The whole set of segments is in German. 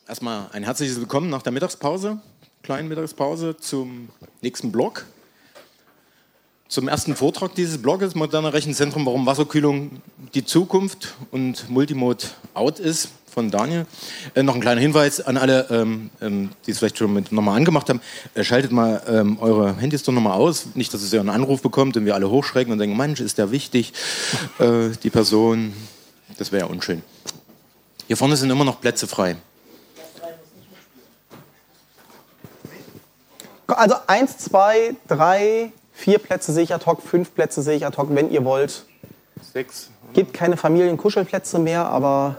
Erstmal ein herzliches Willkommen nach der Mittagspause, kleinen Mittagspause, zum nächsten Blog. Zum ersten Vortrag dieses Blogs, Moderne Rechenzentrum, warum Wasserkühlung die Zukunft und Multimode out ist, von Daniel. Noch ein kleiner Hinweis an alle, die es vielleicht schon nochmal angemacht haben. Schaltet mal eure Handys doch nochmal aus. Nicht, dass ihr einen Anruf bekommt und wir alle hochschrecken und denken, Mensch, ist der wichtig, die Person. Das wäre ja unschön. Hier vorne sind immer noch Plätze frei. Also 1, 2, 3, 4 Plätze sehe ich ad hoc, 5 Plätze sehe ich ad hoc, wenn ihr wollt. 6. Gibt keine Familienkuschelplätze mehr, aber...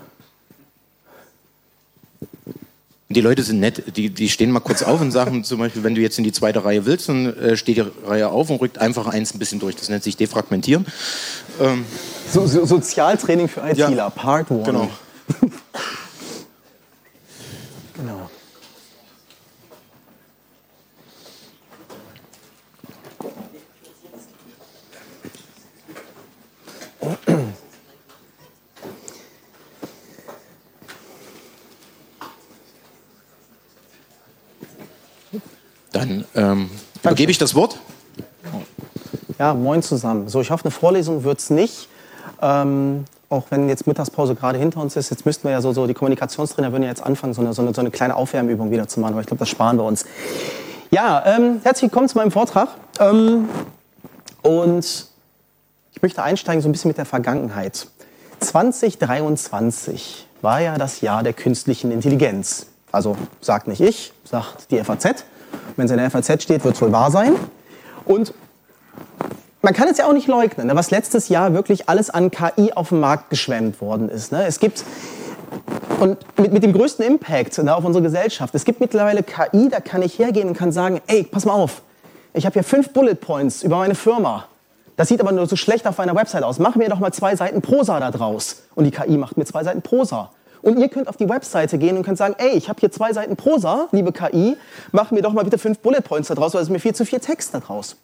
Die Leute sind nett, die stehen mal kurz auf und sagen zum Beispiel, wenn du jetzt in die zweite Reihe willst, dann steht die Reihe auf und rückt einfach eins ein bisschen durch. Das nennt sich Defragmentieren. Sozialtraining für ITler, ja, Part 1. Genau. Genau. Dann übergebe ich das Wort. Ja, moin zusammen. So, ich hoffe, eine Vorlesung wird es nicht. Auch wenn jetzt Mittagspause gerade hinter uns ist. Jetzt müssten wir ja so die Kommunikationstrainer würden ja jetzt anfangen, so eine kleine Aufwärmübung wieder zu machen. Aber ich glaube, das sparen wir uns. Ja, herzlich willkommen zu meinem Vortrag. Und ich möchte einsteigen so ein bisschen mit der Vergangenheit. 2023 war ja das Jahr der künstlichen Intelligenz. Also sagt nicht ich, sagt die FAZ. Wenn es in der FAZ steht, wird es wohl wahr sein. Und man kann es ja auch nicht leugnen, was letztes Jahr wirklich alles an KI auf den Markt geschwemmt worden ist. Es gibt, und mit dem größten Impact auf unsere Gesellschaft, es gibt mittlerweile KI, da kann ich hergehen und kann sagen, ey, pass mal auf, ich habe hier 5 Bullet Points über meine Firma. Das sieht aber nur so schlecht auf meiner Website aus. Mach mir doch mal 2 Seiten Prosa da draus. Und die KI macht mir 2 Seiten Prosa. Und ihr könnt auf die Webseite gehen und könnt sagen, ey, ich habe hier 2 Seiten Prosa, liebe KI, mach mir doch mal bitte 5 Bullet Points da draus, weil es ist mir viel zu viel Text da draus.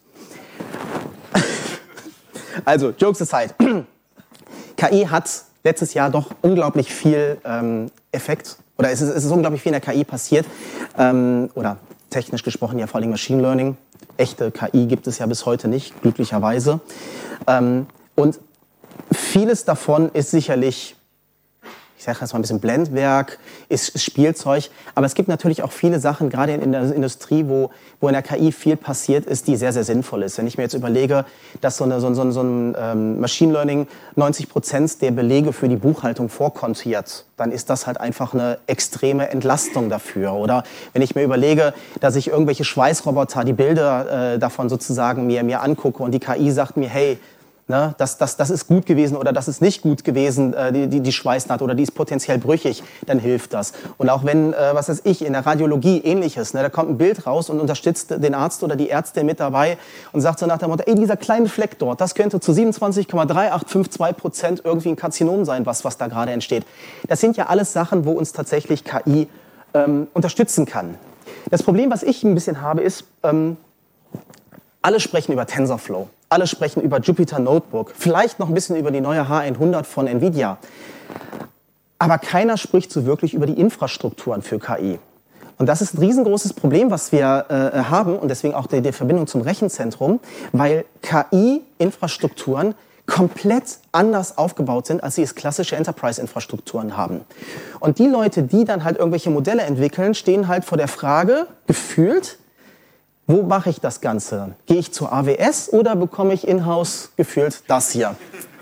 Also, Jokes aside. KI hat letztes Jahr doch unglaublich viel Effekt, oder es ist unglaublich viel in der KI passiert, oder technisch gesprochen ja vor allem Machine Learning. Echte KI gibt es ja bis heute nicht, glücklicherweise. Und vieles davon ist sicherlich, ich sage jetzt mal ein bisschen Blendwerk, ist Spielzeug, aber es gibt natürlich auch viele Sachen, gerade in der Industrie, wo in der KI viel passiert ist, die sehr, sehr sinnvoll ist. Wenn ich mir jetzt überlege, dass so ein Machine Learning 90% der Belege für die Buchhaltung vorkontiert, dann ist das halt einfach eine extreme Entlastung dafür. Oder wenn ich mir überlege, dass ich irgendwelche Schweißroboter, die Bilder davon sozusagen mir angucke und die KI sagt mir, hey, ne, das ist gut gewesen oder das ist nicht gut gewesen, die Schweißnaht oder die ist potenziell brüchig, dann hilft das. Und auch wenn, was weiß ich, in der Radiologie ähnliches, ne, da kommt ein Bild raus und unterstützt den Arzt oder die Ärzte mit dabei und sagt so nach dem Motto, ey, dieser kleine Fleck dort, das könnte zu 27,3852% irgendwie ein Karzinom sein, was da gerade entsteht. Das sind ja alles Sachen, wo uns tatsächlich KI unterstützen kann. Das Problem, was ich ein bisschen habe, ist, alle sprechen über TensorFlow. Alle sprechen über Jupyter Notebook, vielleicht noch ein bisschen über die neue H100 von Nvidia. Aber keiner spricht so wirklich über die Infrastrukturen für KI. Und das ist ein riesengroßes Problem, was wir haben und deswegen auch die Verbindung zum Rechenzentrum, weil KI-Infrastrukturen komplett anders aufgebaut sind, als sie es klassische Enterprise-Infrastrukturen haben. Und die Leute, die dann halt irgendwelche Modelle entwickeln, stehen halt vor der Frage, gefühlt, wo mache ich das Ganze? Gehe ich zur AWS oder bekomme ich in-house gefühlt das hier?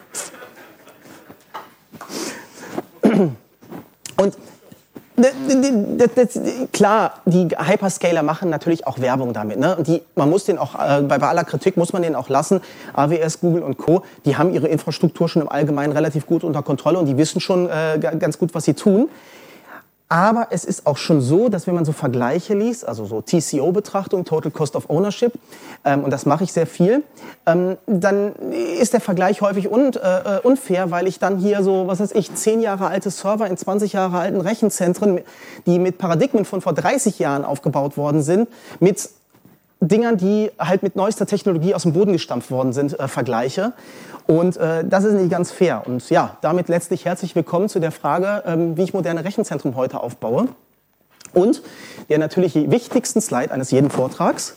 Und klar, die Hyperscaler machen natürlich auch Werbung damit. Ne? Und man muss den auch, bei aller Kritik muss man den auch lassen. AWS, Google und Co., die haben ihre Infrastruktur schon im Allgemeinen relativ gut unter Kontrolle und die wissen schon ganz gut, was sie tun. Aber es ist auch schon so, dass wenn man so Vergleiche liest, also so TCO-Betrachtung, Total Cost of Ownership, und das mache ich sehr viel, dann ist der Vergleich häufig unfair, weil ich dann hier so, 10 Jahre alte Server in 20 Jahre alten Rechenzentren, die mit Paradigmen von vor 30 Jahren aufgebaut worden sind, mit Dingern, die halt mit neuester Technologie aus dem Boden gestampft worden sind, vergleiche. Und das ist nicht ganz fair. Und ja, damit letztlich herzlich willkommen zu der Frage, wie ich moderne Rechenzentren heute aufbaue. Und der natürlich wichtigsten Slide eines jeden Vortrags.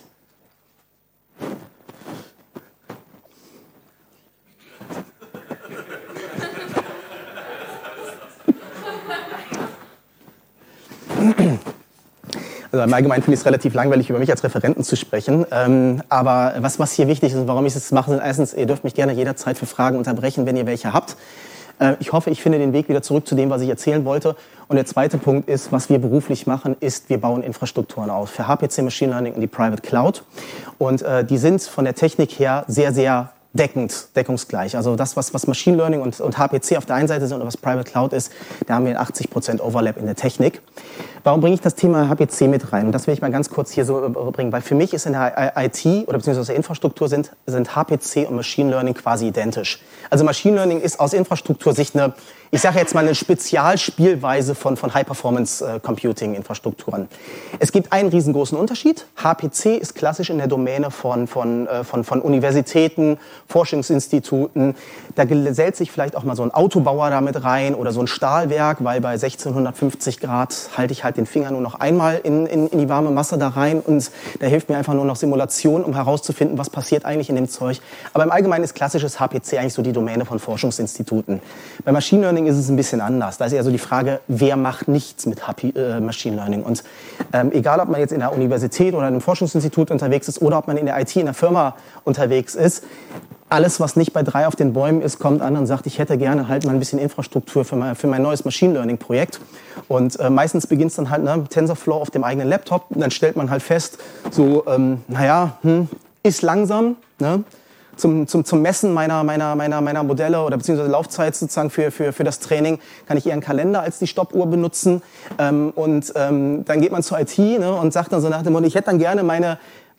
Also im Allgemeinen finde ich es relativ langweilig, über mich als Referenten zu sprechen. Aber was hier wichtig ist und warum ich es mache, sind erstens, ihr dürft mich gerne jederzeit für Fragen unterbrechen, wenn ihr welche habt. Ich hoffe, ich finde den Weg wieder zurück zu dem, was ich erzählen wollte. Und der zweite Punkt ist, was wir beruflich machen, ist, wir bauen Infrastrukturen auf für HPC Machine Learning und die Private Cloud. Und die sind von der Technik her sehr, sehr deckungsgleich. Also das, was Machine Learning und HPC auf der einen Seite sind und was Private Cloud ist, da haben wir 80% Overlap in der Technik. Warum bringe ich das Thema HPC mit rein? Und das will ich mal ganz kurz hier so bringen, weil für mich ist in der IT oder beziehungsweise der Infrastruktur sind HPC und Machine Learning quasi identisch. Also Machine Learning ist aus Infrastruktursicht eine, ich sage jetzt mal, eine Spezialspielweise von High-Performance-Computing-Infrastrukturen. Es gibt einen riesengroßen Unterschied. HPC ist klassisch in der Domäne von Universitäten, Forschungsinstituten. Da gesellt sich vielleicht auch mal so ein Autobauer damit rein oder so ein Stahlwerk, weil bei 1650 Grad halte ich halt den Finger nur noch einmal in die warme Masse da rein und da hilft mir einfach nur noch Simulation, um herauszufinden, was passiert eigentlich in dem Zeug. Aber im Allgemeinen ist klassisches HPC eigentlich so die Domäne von Forschungsinstituten. Bei Machine Learning ist es ein bisschen anders. Da ist eher so die Frage, wer macht nichts mit Machine Learning? Und egal, ob man jetzt in der Universität oder in einem Forschungsinstitut unterwegs ist oder ob man in der IT, in der Firma unterwegs ist, alles, was nicht bei 3 auf den Bäumen ist, kommt an und sagt, ich hätte gerne halt mal ein bisschen Infrastruktur für mein neues Machine Learning Projekt. Und meistens beginnt es dann halt mit TensorFlow auf dem eigenen Laptop. Und dann stellt man halt fest, so, ist langsam, ne? Zum Messen meiner Modelle oder beziehungsweise Laufzeit sozusagen für das Training kann ich eher einen Kalender als die Stoppuhr benutzen. Dann geht man zur IT, ne, und sagt dann so nach dem Motto, ich hätte dann gerne meine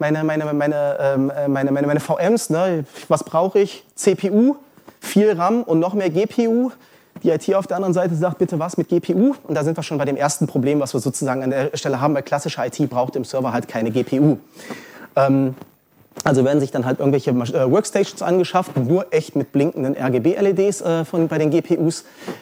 VMs, ne? Was brauche ich? CPU, viel RAM und noch mehr GPU. Die IT auf der anderen Seite sagt, bitte was mit GPU? Und da sind wir schon bei dem ersten Problem, was wir sozusagen an der Stelle haben, weil klassische IT braucht im Server halt keine GPU. Also werden sich dann halt irgendwelche Workstations angeschafft, nur echt mit blinkenden RGB-LEDs bei den GPUs.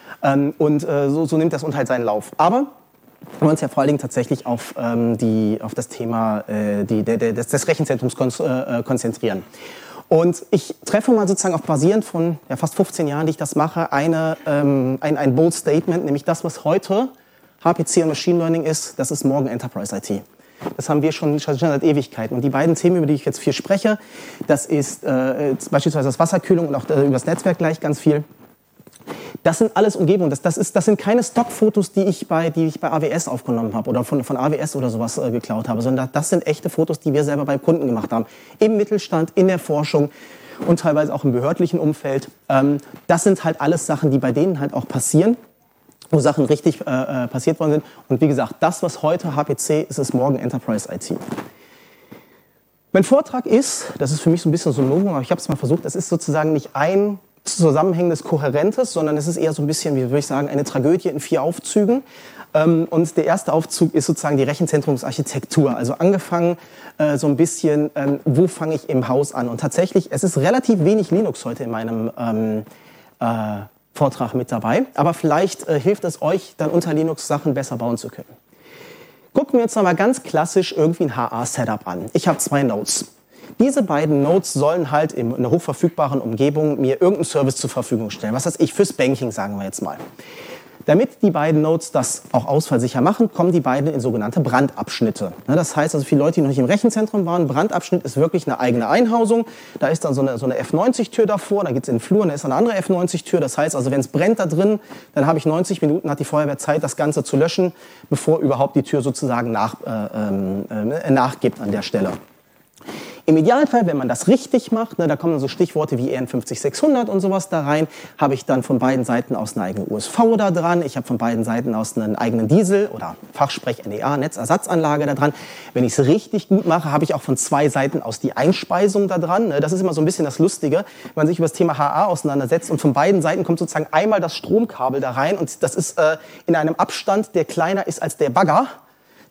So nimmt das halt seinen Lauf. Aber wir wollen uns ja vor allen Dingen tatsächlich auf das Thema des Rechenzentrums konzentrieren. Und ich treffe mal sozusagen auch basierend von fast 15 Jahren, die ich das mache, ein bold Statement, nämlich das, was heute HPC und Machine Learning ist, das ist morgen Enterprise IT. Das haben wir schon seit Ewigkeiten. Und die beiden Themen, über die ich jetzt viel spreche, das ist beispielsweise das Wasserkühlung und auch über das Netzwerk gleich ganz viel. Das sind alles Umgebungen. Das sind keine Stockfotos, die ich bei AWS aufgenommen habe oder von AWS oder sowas geklaut habe, sondern das sind echte Fotos, die wir selber beim Kunden gemacht haben. Im Mittelstand, in der Forschung und teilweise auch im behördlichen Umfeld. Das sind halt alles Sachen, die bei denen halt auch passieren, wo Sachen richtig passiert worden sind. Und wie gesagt, das, was heute HPC ist, ist morgen Enterprise IT. Mein Vortrag ist, das ist für mich so ein bisschen so ein Novum, aber ich habe es mal versucht, das ist sozusagen nicht ein zusammenhängendes, kohärentes, sondern es ist eher so ein bisschen, wie würde ich sagen, eine Tragödie in 4 Aufzügen. Und der erste Aufzug ist sozusagen die Rechenzentrumsarchitektur. Also angefangen so ein bisschen, wo fange ich im Haus an? Und tatsächlich, es ist relativ wenig Linux heute in meinem Vortrag mit dabei. Aber vielleicht hilft es euch, dann unter Linux Sachen besser bauen zu können. Gucken wir uns noch mal ganz klassisch irgendwie ein HA-Setup an. Ich habe 2 Nodes. Diese beiden Nodes sollen halt in einer hochverfügbaren Umgebung mir irgendeinen Service zur Verfügung stellen. Was heißt ich fürs Banking, sagen wir jetzt mal. Damit die beiden Nodes das auch ausfallsicher machen, kommen die beiden in sogenannte Brandabschnitte. Das heißt also für Leute, die noch nicht im Rechenzentrum waren, Brandabschnitt ist wirklich eine eigene Einhausung. Da ist dann so eine F90-Tür davor, da geht es in den Flur und da ist eine andere F90-Tür. Das heißt also, wenn es brennt da drin, dann habe ich 90 Minuten, hat die Feuerwehr Zeit, das Ganze zu löschen, bevor überhaupt die Tür sozusagen nachgibt an der Stelle. Im Idealfall, wenn man das richtig macht, da kommen dann so Stichworte wie EN50600 und sowas da rein, habe ich dann von beiden Seiten aus eine eigene USV da dran, ich habe von beiden Seiten aus einen eigenen Diesel oder Fachsprech NEA, Netzersatzanlage da dran. Wenn ich es richtig gut mache, habe ich auch von 2 Seiten aus die Einspeisung da dran. Das ist immer so ein bisschen das Lustige, wenn man sich über das Thema HA auseinandersetzt und von beiden Seiten kommt sozusagen einmal das Stromkabel da rein und das ist in einem Abstand, der kleiner ist als der Bagger,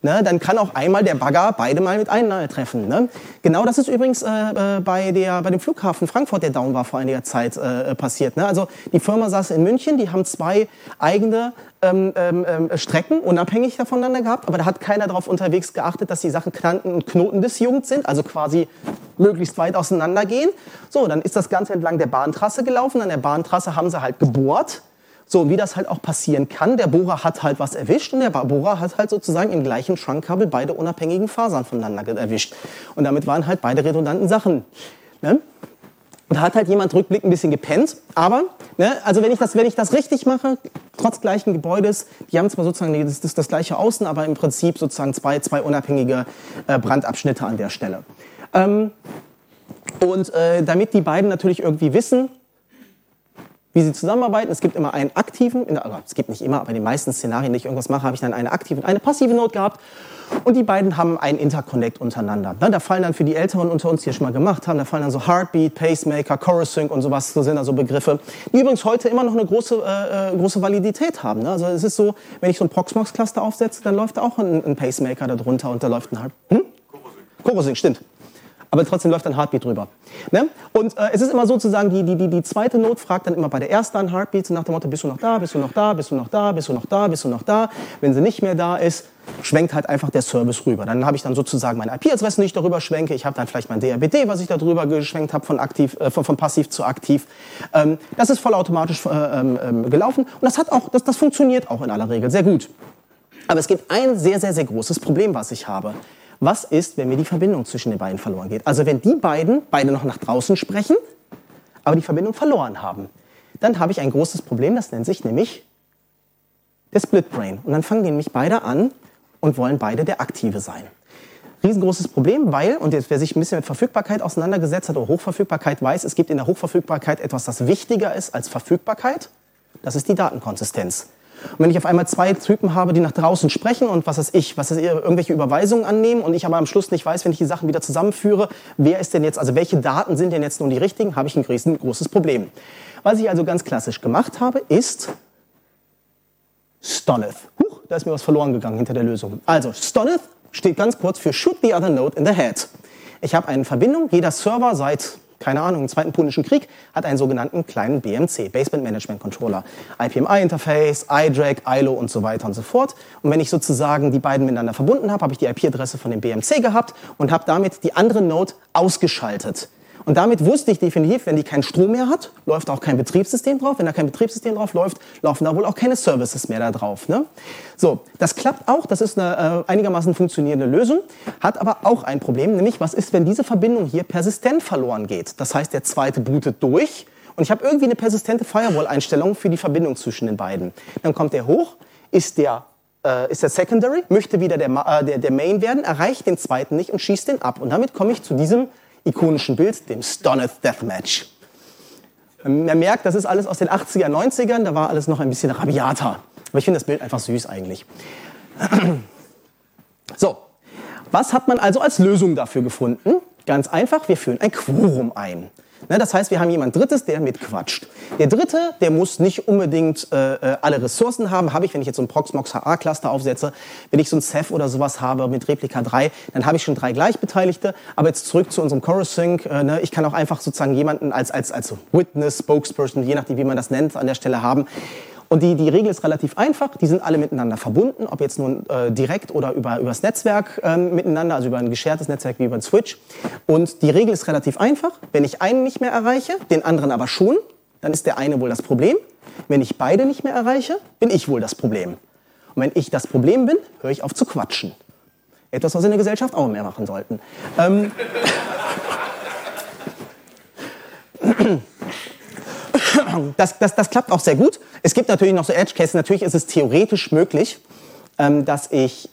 ne, dann kann auch einmal der Bagger beide mal mit einem treffen. Ne? Genau das ist übrigens bei dem Flughafen Frankfurt, der down war vor einiger Zeit, passiert. Ne? Also die Firma saß in München, die haben 2 eigene Strecken unabhängig voneinander gehabt, aber da hat keiner darauf unterwegs geachtet, dass die Sachen Kanten und Knoten des Jugend sind, also quasi möglichst weit auseinander gehen. So, dann ist das Ganze entlang der Bahntrasse gelaufen, an der Bahntrasse haben sie halt gebohrt. So, und wie das halt auch passieren kann, der Bohrer hat halt was erwischt und der Bohrer hat halt sozusagen im gleichen Schrankkabel beide unabhängigen Fasern voneinander erwischt. Und damit waren halt beide redundanten Sachen. Ne? Und da hat halt jemand rückblickend ein bisschen gepennt. Aber, ne, also wenn ich das richtig mache, trotz gleichen Gebäudes, die haben zwar sozusagen das gleiche Außen, aber im Prinzip sozusagen zwei unabhängige Brandabschnitte an der Stelle. Damit die beiden natürlich irgendwie wissen, wie sie zusammenarbeiten. Es gibt immer einen aktiven, also es gibt nicht immer, aber in den meisten Szenarien, die ich irgendwas mache, habe ich dann eine aktive und eine passive Node gehabt. Und die beiden haben einen Interconnect untereinander. Da fallen dann für die Älteren unter uns, die es schon mal gemacht haben, da fallen dann so Heartbeat, Pacemaker, Chorus Sync und sowas, so sind da so Begriffe, die übrigens heute immer noch eine große Validität haben. Ne? Also es ist so, wenn ich so ein Proxmox-Cluster aufsetze, dann läuft da auch ein Pacemaker da drunter und da läuft ein Chorus Sync, stimmt. Aber trotzdem läuft ein Heartbeat drüber. Ne? Und es ist immer sozusagen, die zweite Node fragt dann immer bei der ersten an Heartbeat, so nach dem Motto, bist du noch da, bist du noch da, bist du noch da, bist du noch da, bist du noch da. Wenn sie nicht mehr da ist, schwenkt halt einfach der Service rüber. Dann habe ich dann sozusagen meine IP-Adresse, die ich darüber schwenke. Ich habe dann vielleicht mein DRBD, was ich da drüber geschwenkt habe, von passiv zu aktiv. Das ist vollautomatisch gelaufen. Und das funktioniert auch in aller Regel sehr gut. Aber es gibt ein sehr, sehr, sehr großes Problem, was ich habe. Was ist, wenn mir die Verbindung zwischen den beiden verloren geht? Also wenn die beide noch nach draußen sprechen, aber die Verbindung verloren haben, dann habe ich ein großes Problem, das nennt sich nämlich der Split Brain. Und dann fangen die nämlich beide an und wollen beide der Aktive sein. Riesengroßes Problem, weil, und jetzt wer sich ein bisschen mit Verfügbarkeit auseinandergesetzt hat oder Hochverfügbarkeit weiß, es gibt in der Hochverfügbarkeit etwas, das wichtiger ist als Verfügbarkeit. Das ist die Datenkonsistenz. Und wenn ich auf einmal 2 Typen habe, die nach draußen sprechen und irgendwelche Überweisungen annehmen und ich aber am Schluss nicht weiß, wenn ich die Sachen wieder zusammenführe, wer ist denn jetzt, also welche Daten sind denn jetzt nun die richtigen, habe ich ein großes Problem. Was ich also ganz klassisch gemacht habe, ist Stoneth. Da ist mir was verloren gegangen hinter der Lösung. Also Stoneth steht ganz kurz für Shoot the other node in the head. Ich habe eine Verbindung, jeder Server seit keine Ahnung, im Zweiten Punischen Krieg, hat einen sogenannten kleinen BMC, Baseband Management Controller. IPMI-Interface, iDRAC, ILO und so weiter und so fort. Und wenn ich sozusagen die beiden miteinander verbunden habe, habe ich die IP-Adresse von dem BMC gehabt und habe damit die andere Node ausgeschaltet. Und damit wusste ich definitiv, wenn die keinen Strom mehr hat, läuft auch kein Betriebssystem drauf. Wenn da kein Betriebssystem drauf läuft, laufen da wohl auch keine Services mehr da drauf. Ne? So, das klappt auch. Das ist eine einigermaßen funktionierende Lösung. Hat aber auch ein Problem, nämlich was ist, wenn diese Verbindung hier persistent verloren geht? Das heißt, der zweite bootet durch und ich habe irgendwie eine persistente Firewall-Einstellung für die Verbindung zwischen den beiden. Dann kommt der hoch, ist der Secondary, möchte wieder der Main werden, erreicht den zweiten nicht und schießt den ab. Und damit komme ich zu diesem ikonischen Bild, dem Stoneth Deathmatch. Man merkt, das ist alles aus den 80er, 90ern, da war alles noch ein bisschen rabiater. Aber ich finde das Bild einfach süß eigentlich. So, was hat man also als Lösung dafür gefunden? Ganz einfach, wir führen ein Quorum ein. Das heißt, wir haben jemand Drittes, der mitquatscht. Der Dritte, der muss nicht unbedingt alle Ressourcen haben. Habe ich, wenn ich jetzt so ein Proxmox HA-Cluster aufsetze, wenn ich so ein Ceph oder sowas habe mit Replika 3, dann habe ich schon 3 Gleichbeteiligte. Aber jetzt zurück zu unserem Chorus Sync. Ich kann auch einfach sozusagen jemanden als Witness, Spokesperson, je nachdem, wie man das nennt, an der Stelle haben. Und die Regel ist relativ einfach, die sind alle miteinander verbunden, ob jetzt nun direkt oder übers Netzwerk miteinander, also über ein geschertes Netzwerk wie über ein Switch. Und die Regel ist relativ einfach, wenn ich einen nicht mehr erreiche, den anderen aber schon, dann ist der eine wohl das Problem. Wenn ich beide nicht mehr erreiche, bin ich wohl das Problem. Und wenn ich das Problem bin, höre ich auf zu quatschen. Etwas, was wir in der Gesellschaft auch mehr machen sollten. Das klappt auch sehr gut. Es gibt natürlich noch so Edge Cases. Natürlich ist es theoretisch möglich, dass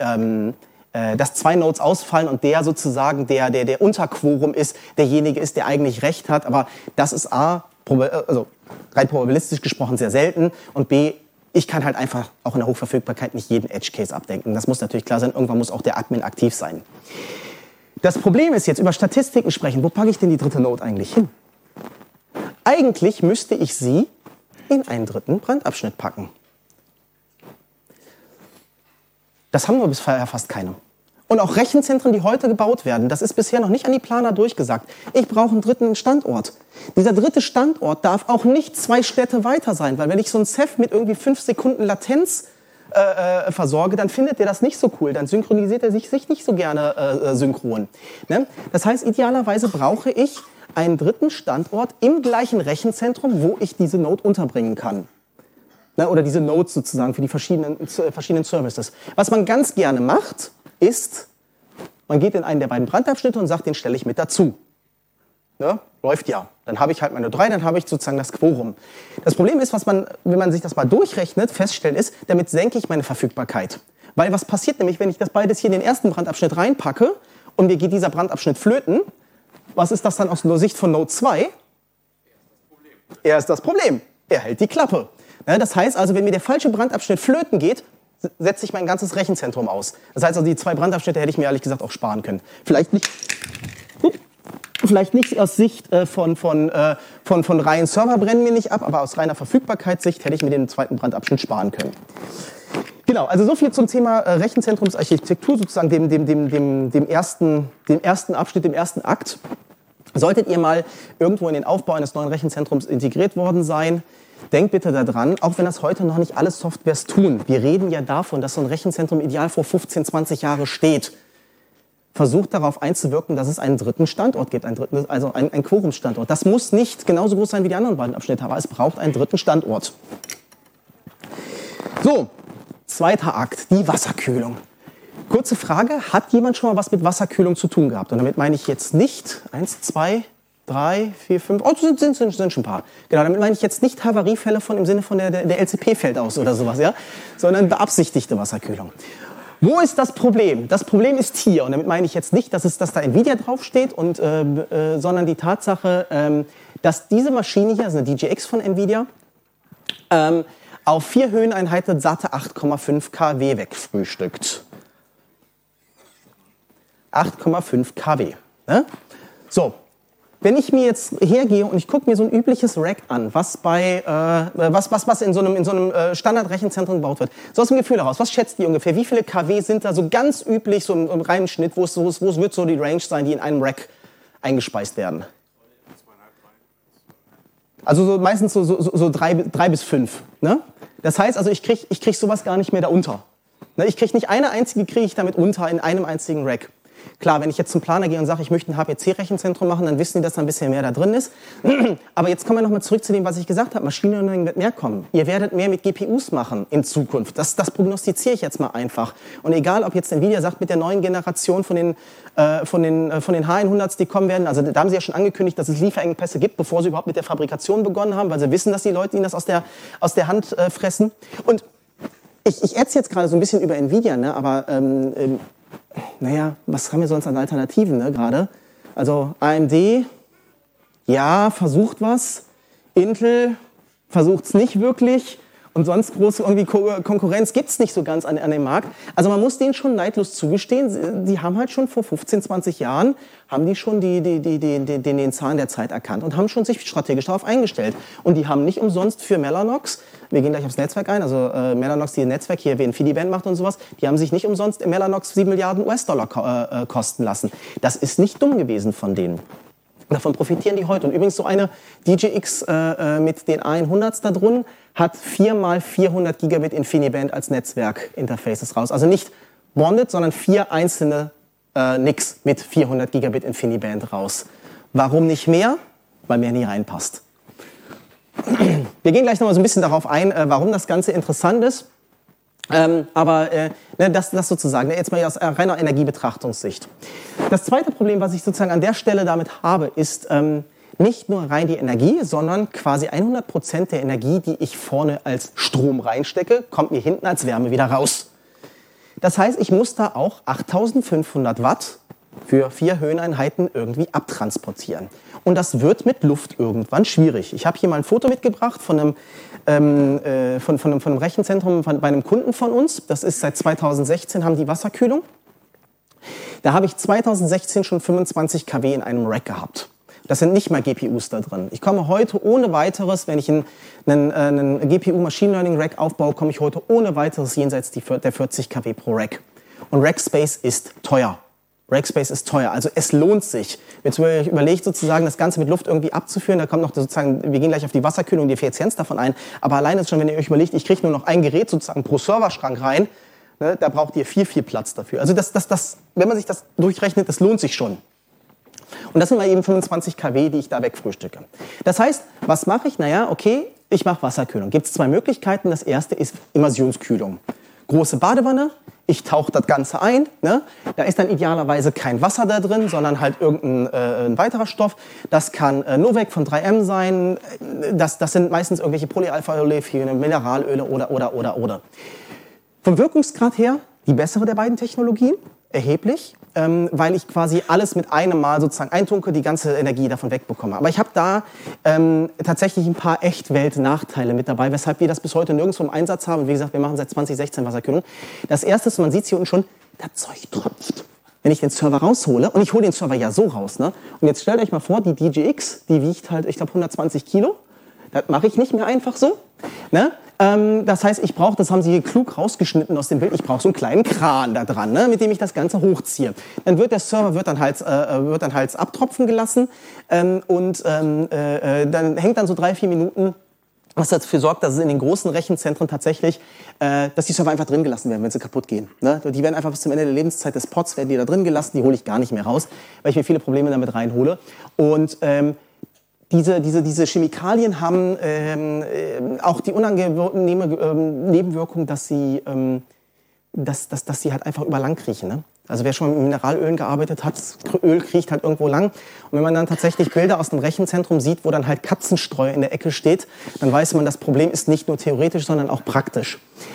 2 Nodes ausfallen und der sozusagen der Unterquorum ist, derjenige ist, der eigentlich Recht hat. Aber das ist A, also rein probabilistisch gesprochen sehr selten und B, ich kann halt einfach auch in der Hochverfügbarkeit nicht jeden Edge Case abdenken. Das muss natürlich klar sein. Irgendwann muss auch der Admin aktiv sein. Das Problem ist jetzt, über Statistiken sprechen. Wo packe ich denn die dritte Node eigentlich hin? Eigentlich müsste ich sie in einen dritten Brandabschnitt packen. Das haben wir bisher fast keine. Und auch Rechenzentren, die heute gebaut werden, das ist bisher noch nicht an die Planer durchgesagt. Ich brauche einen dritten Standort. Dieser dritte Standort darf auch nicht 2 Städte weiter sein, weil wenn ich so ein Ceph mit irgendwie 5 Sekunden Latenz versorge, dann findet der das nicht so cool. Dann synchronisiert er sich nicht so gerne synchron. Ne? Das heißt, idealerweise brauche ich einen dritten Standort im gleichen Rechenzentrum, wo ich diese Node unterbringen kann. Ne? Oder diese Nodes sozusagen für die verschiedenen Services. Was man ganz gerne macht, ist, man geht in einen der beiden Brandabschnitte und sagt, den stelle ich mit dazu. Ne? Läuft ja. Dann habe ich halt meine 3, dann habe ich sozusagen das Quorum. Das Problem ist, wenn man sich das mal durchrechnet, feststellt ist, damit senke ich meine Verfügbarkeit. Weil was passiert nämlich, wenn ich das beides hier in den ersten Brandabschnitt reinpacke und mir geht dieser Brandabschnitt flöten, was ist das dann aus der Sicht von Node 2? Er ist das Problem. Er hält die Klappe. Ne? Das heißt also, wenn mir der falsche Brandabschnitt flöten geht, setze ich mein ganzes Rechenzentrum aus. Das heißt also, die 2 Brandabschnitte hätte ich mir ehrlich gesagt auch sparen können. Vielleicht nicht aus Sicht von reinen Serverbrennen mir nicht ab, aber aus reiner Verfügbarkeitssicht hätte ich mir den zweiten Brandabschnitt sparen können. Genau, also so viel zum Thema Rechenzentrumsarchitektur, sozusagen dem ersten Abschnitt, dem ersten Akt. Solltet ihr mal irgendwo in den Aufbau eines neuen Rechenzentrums integriert worden sein, denkt bitte daran, auch wenn das heute noch nicht alle Softwares tun. Wir reden ja davon, dass so ein Rechenzentrum ideal vor 15, 20 Jahre steht. Versucht darauf einzuwirken, dass es einen dritten Standort gibt, also ein Quorum-Standort. Das muss nicht genauso groß sein wie die anderen beiden Abschnitte, aber es braucht einen dritten Standort. So, zweiter Akt, die Wasserkühlung. Kurze Frage, hat jemand schon mal was mit Wasserkühlung zu tun gehabt? Und damit meine ich jetzt nicht 1, 2, 3, 4, 5, oh, sind schon ein paar. Genau, damit meine ich jetzt nicht Havariefälle im Sinne von der LCP fällt aus oder sowas, ja? Sondern beabsichtigte Wasserkühlung. Wo ist das Problem? Das Problem ist hier, und damit meine ich jetzt nicht, dass da Nvidia draufsteht, sondern die Tatsache, dass diese Maschine hier, also eine DGX von Nvidia, auf 4 Höheneinheiten satte 8,5 kW wegfrühstückt. 8,5 kW. Ne? So, wenn ich mir jetzt hergehe und ich gucke mir so ein übliches Rack an, was in so einem Standardrechenzentrum gebaut wird, so aus dem Gefühl heraus, was schätzt ihr ungefähr? Wie viele kW sind da so ganz üblich, so im reinen Schnitt, wo es wird so die Range sein, die in einem Rack eingespeist werden? Also so meistens so 3 bis 5. Ne? Das heißt also, ich krieg sowas gar nicht mehr da unter. Ne? Ich kriege nicht eine einzige, kriege ich damit unter in einem einzigen Rack. Klar, wenn ich jetzt zum Planer gehe und sage, ich möchte ein HPC-Rechenzentrum machen, dann wissen die, dass da ein bisschen mehr da drin ist. Aber jetzt kommen wir nochmal zurück zu dem, was ich gesagt habe. Machine Learning wird mehr kommen. Ihr werdet mehr mit GPUs machen in Zukunft. Das prognostiziere ich jetzt mal einfach. Und egal, ob jetzt Nvidia sagt, mit der neuen Generation von den H100s, die kommen werden, also da haben sie ja schon angekündigt, dass es Lieferengpässe gibt, bevor sie überhaupt mit der Fabrikation begonnen haben, weil sie wissen, dass die Leute ihnen das aus der Hand fressen. Und ich erzähle jetzt gerade so ein bisschen über Nvidia, ne, aber naja, was haben wir sonst an Alternativen, ne, gerade? Also AMD, ja, versucht was. Intel versucht es nicht wirklich. Und sonst große irgendwie Konkurrenz gibt es nicht so ganz an dem Markt. Also man muss denen schon neidlos zugestehen, die haben halt schon vor 15, 20 Jahren, haben die schon den Zahn der Zeit erkannt und haben schon sich strategisch darauf eingestellt. Und die haben nicht umsonst für Mellanox, wir gehen gleich aufs Netzwerk ein, also Mellanox, die ein Netzwerk hier wie InfiniBand macht und sowas, die haben sich nicht umsonst im Mellanox 7 Milliarden US-Dollar kosten lassen. Das ist nicht dumm gewesen von denen. Davon profitieren die heute. Und übrigens so eine DGX mit den A100s da drin hat 4 mal 400 Gigabit InfiniBand als Netzwerkinterfaces raus. Also nicht bonded, sondern 4 einzelne NICs mit 400 Gigabit InfiniBand raus. Warum nicht mehr? Weil mehr nie reinpasst. Wir gehen gleich noch mal so ein bisschen darauf ein, warum das Ganze interessant ist. Das sozusagen, jetzt mal aus reiner Energiebetrachtungssicht. Das zweite Problem, was ich sozusagen an der Stelle damit habe, ist nicht nur rein die Energie, sondern quasi 100% der Energie, die ich vorne als Strom reinstecke, kommt mir hinten als Wärme wieder raus. Das heißt, ich muss da auch 8500 Watt für 4 Höheneinheiten irgendwie abtransportieren. Und das wird mit Luft irgendwann schwierig. Ich habe hier mal ein Foto mitgebracht von einem Rechenzentrum bei einem Kunden von uns. Das ist seit 2016, haben die Wasserkühlung. Da habe ich 2016 schon 25 kW in einem Rack gehabt. Das sind nicht mal GPUs da drin. Ich komme heute ohne weiteres, wenn ich einen GPU Machine Learning Rack aufbaue, komme ich heute ohne weiteres jenseits der 40 kW pro Rack. Und Rackspace ist teuer. Rackspace ist teuer, also es lohnt sich. Jetzt überlegt sozusagen, das Ganze mit Luft irgendwie abzuführen, da kommt noch sozusagen, wir gehen gleich auf die Wasserkühlung und die Effizienz davon ein, aber alleine schon, wenn ihr euch überlegt, ich kriege nur noch ein Gerät sozusagen pro Serverschrank rein, ne, da braucht ihr viel Platz dafür. Also wenn man sich das durchrechnet, das lohnt sich schon. Und das sind mal eben 25 kW, die ich da wegfrühstücke. Das heißt, was mache ich? Naja, okay, ich mache Wasserkühlung. Gibt es zwei Möglichkeiten. Das erste ist Immersionskühlung. Große Badewanne, ich tauche das Ganze ein. Ne? Da ist dann idealerweise kein Wasser da drin, sondern halt irgendein weiterer Stoff. Das kann Novec von 3M sein. Das sind meistens irgendwelche Polyalpha-Olefine, Mineralöle oder. Vom Wirkungsgrad her die bessere der beiden Technologien, erheblich, weil ich quasi alles mit einem Mal sozusagen eintunke, die ganze Energie davon wegbekomme. Aber ich habe da tatsächlich ein paar Echtwelt-Nachteile mit dabei, weshalb wir das bis heute nirgendwo im Einsatz haben. Und wie gesagt, wir machen seit 2016 Wasserkühlung. Das erste ist, man sieht es hier unten schon, das Zeug tropft. Wenn ich den Server raushole, und ich hole den Server ja so raus, ne? Und jetzt stellt euch mal vor, die DGX, die wiegt halt, ich glaube, 120 Kilo. Das mache ich nicht mehr einfach so. Ne? Das heißt, ich brauche, das haben sie hier klug rausgeschnitten aus dem Bild, ich brauche so einen kleinen Kran da dran, ne, mit dem ich das Ganze hochziehe. Dann wird der Server wird dann halt abtropfen gelassen und dann hängt dann so 3-4 Minuten, was dafür sorgt, dass es in den großen Rechenzentren tatsächlich, dass die Server einfach drin gelassen werden, wenn sie kaputt gehen. Ne? Die werden einfach bis zum Ende der Lebenszeit des Pods werden die da drin gelassen, die hole ich gar nicht mehr raus, weil ich mir viele Probleme damit reinhole. Und diese Chemikalien haben auch die unangenehme Nebenwirkung, dass sie halt einfach überlang kriechen. Ne? Also wer schon mit Mineralölen gearbeitet hat, Öl kriecht halt irgendwo lang. Und wenn man dann tatsächlich Bilder aus dem Rechenzentrum sieht, wo dann halt Katzenstreu in der Ecke steht, dann weiß man, das Problem ist nicht nur theoretisch, sondern auch praktisch.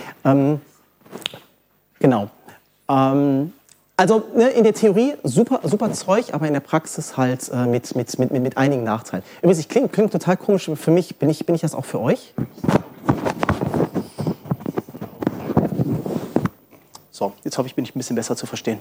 Genau. Also ne, in der Theorie super Zeug, aber in der Praxis halt mit einigen Nachteilen. Übrigens, ich klingt total komisch für mich. Bin ich das auch für euch? So, jetzt hoffe ich, bin ich ein bisschen besser zu verstehen.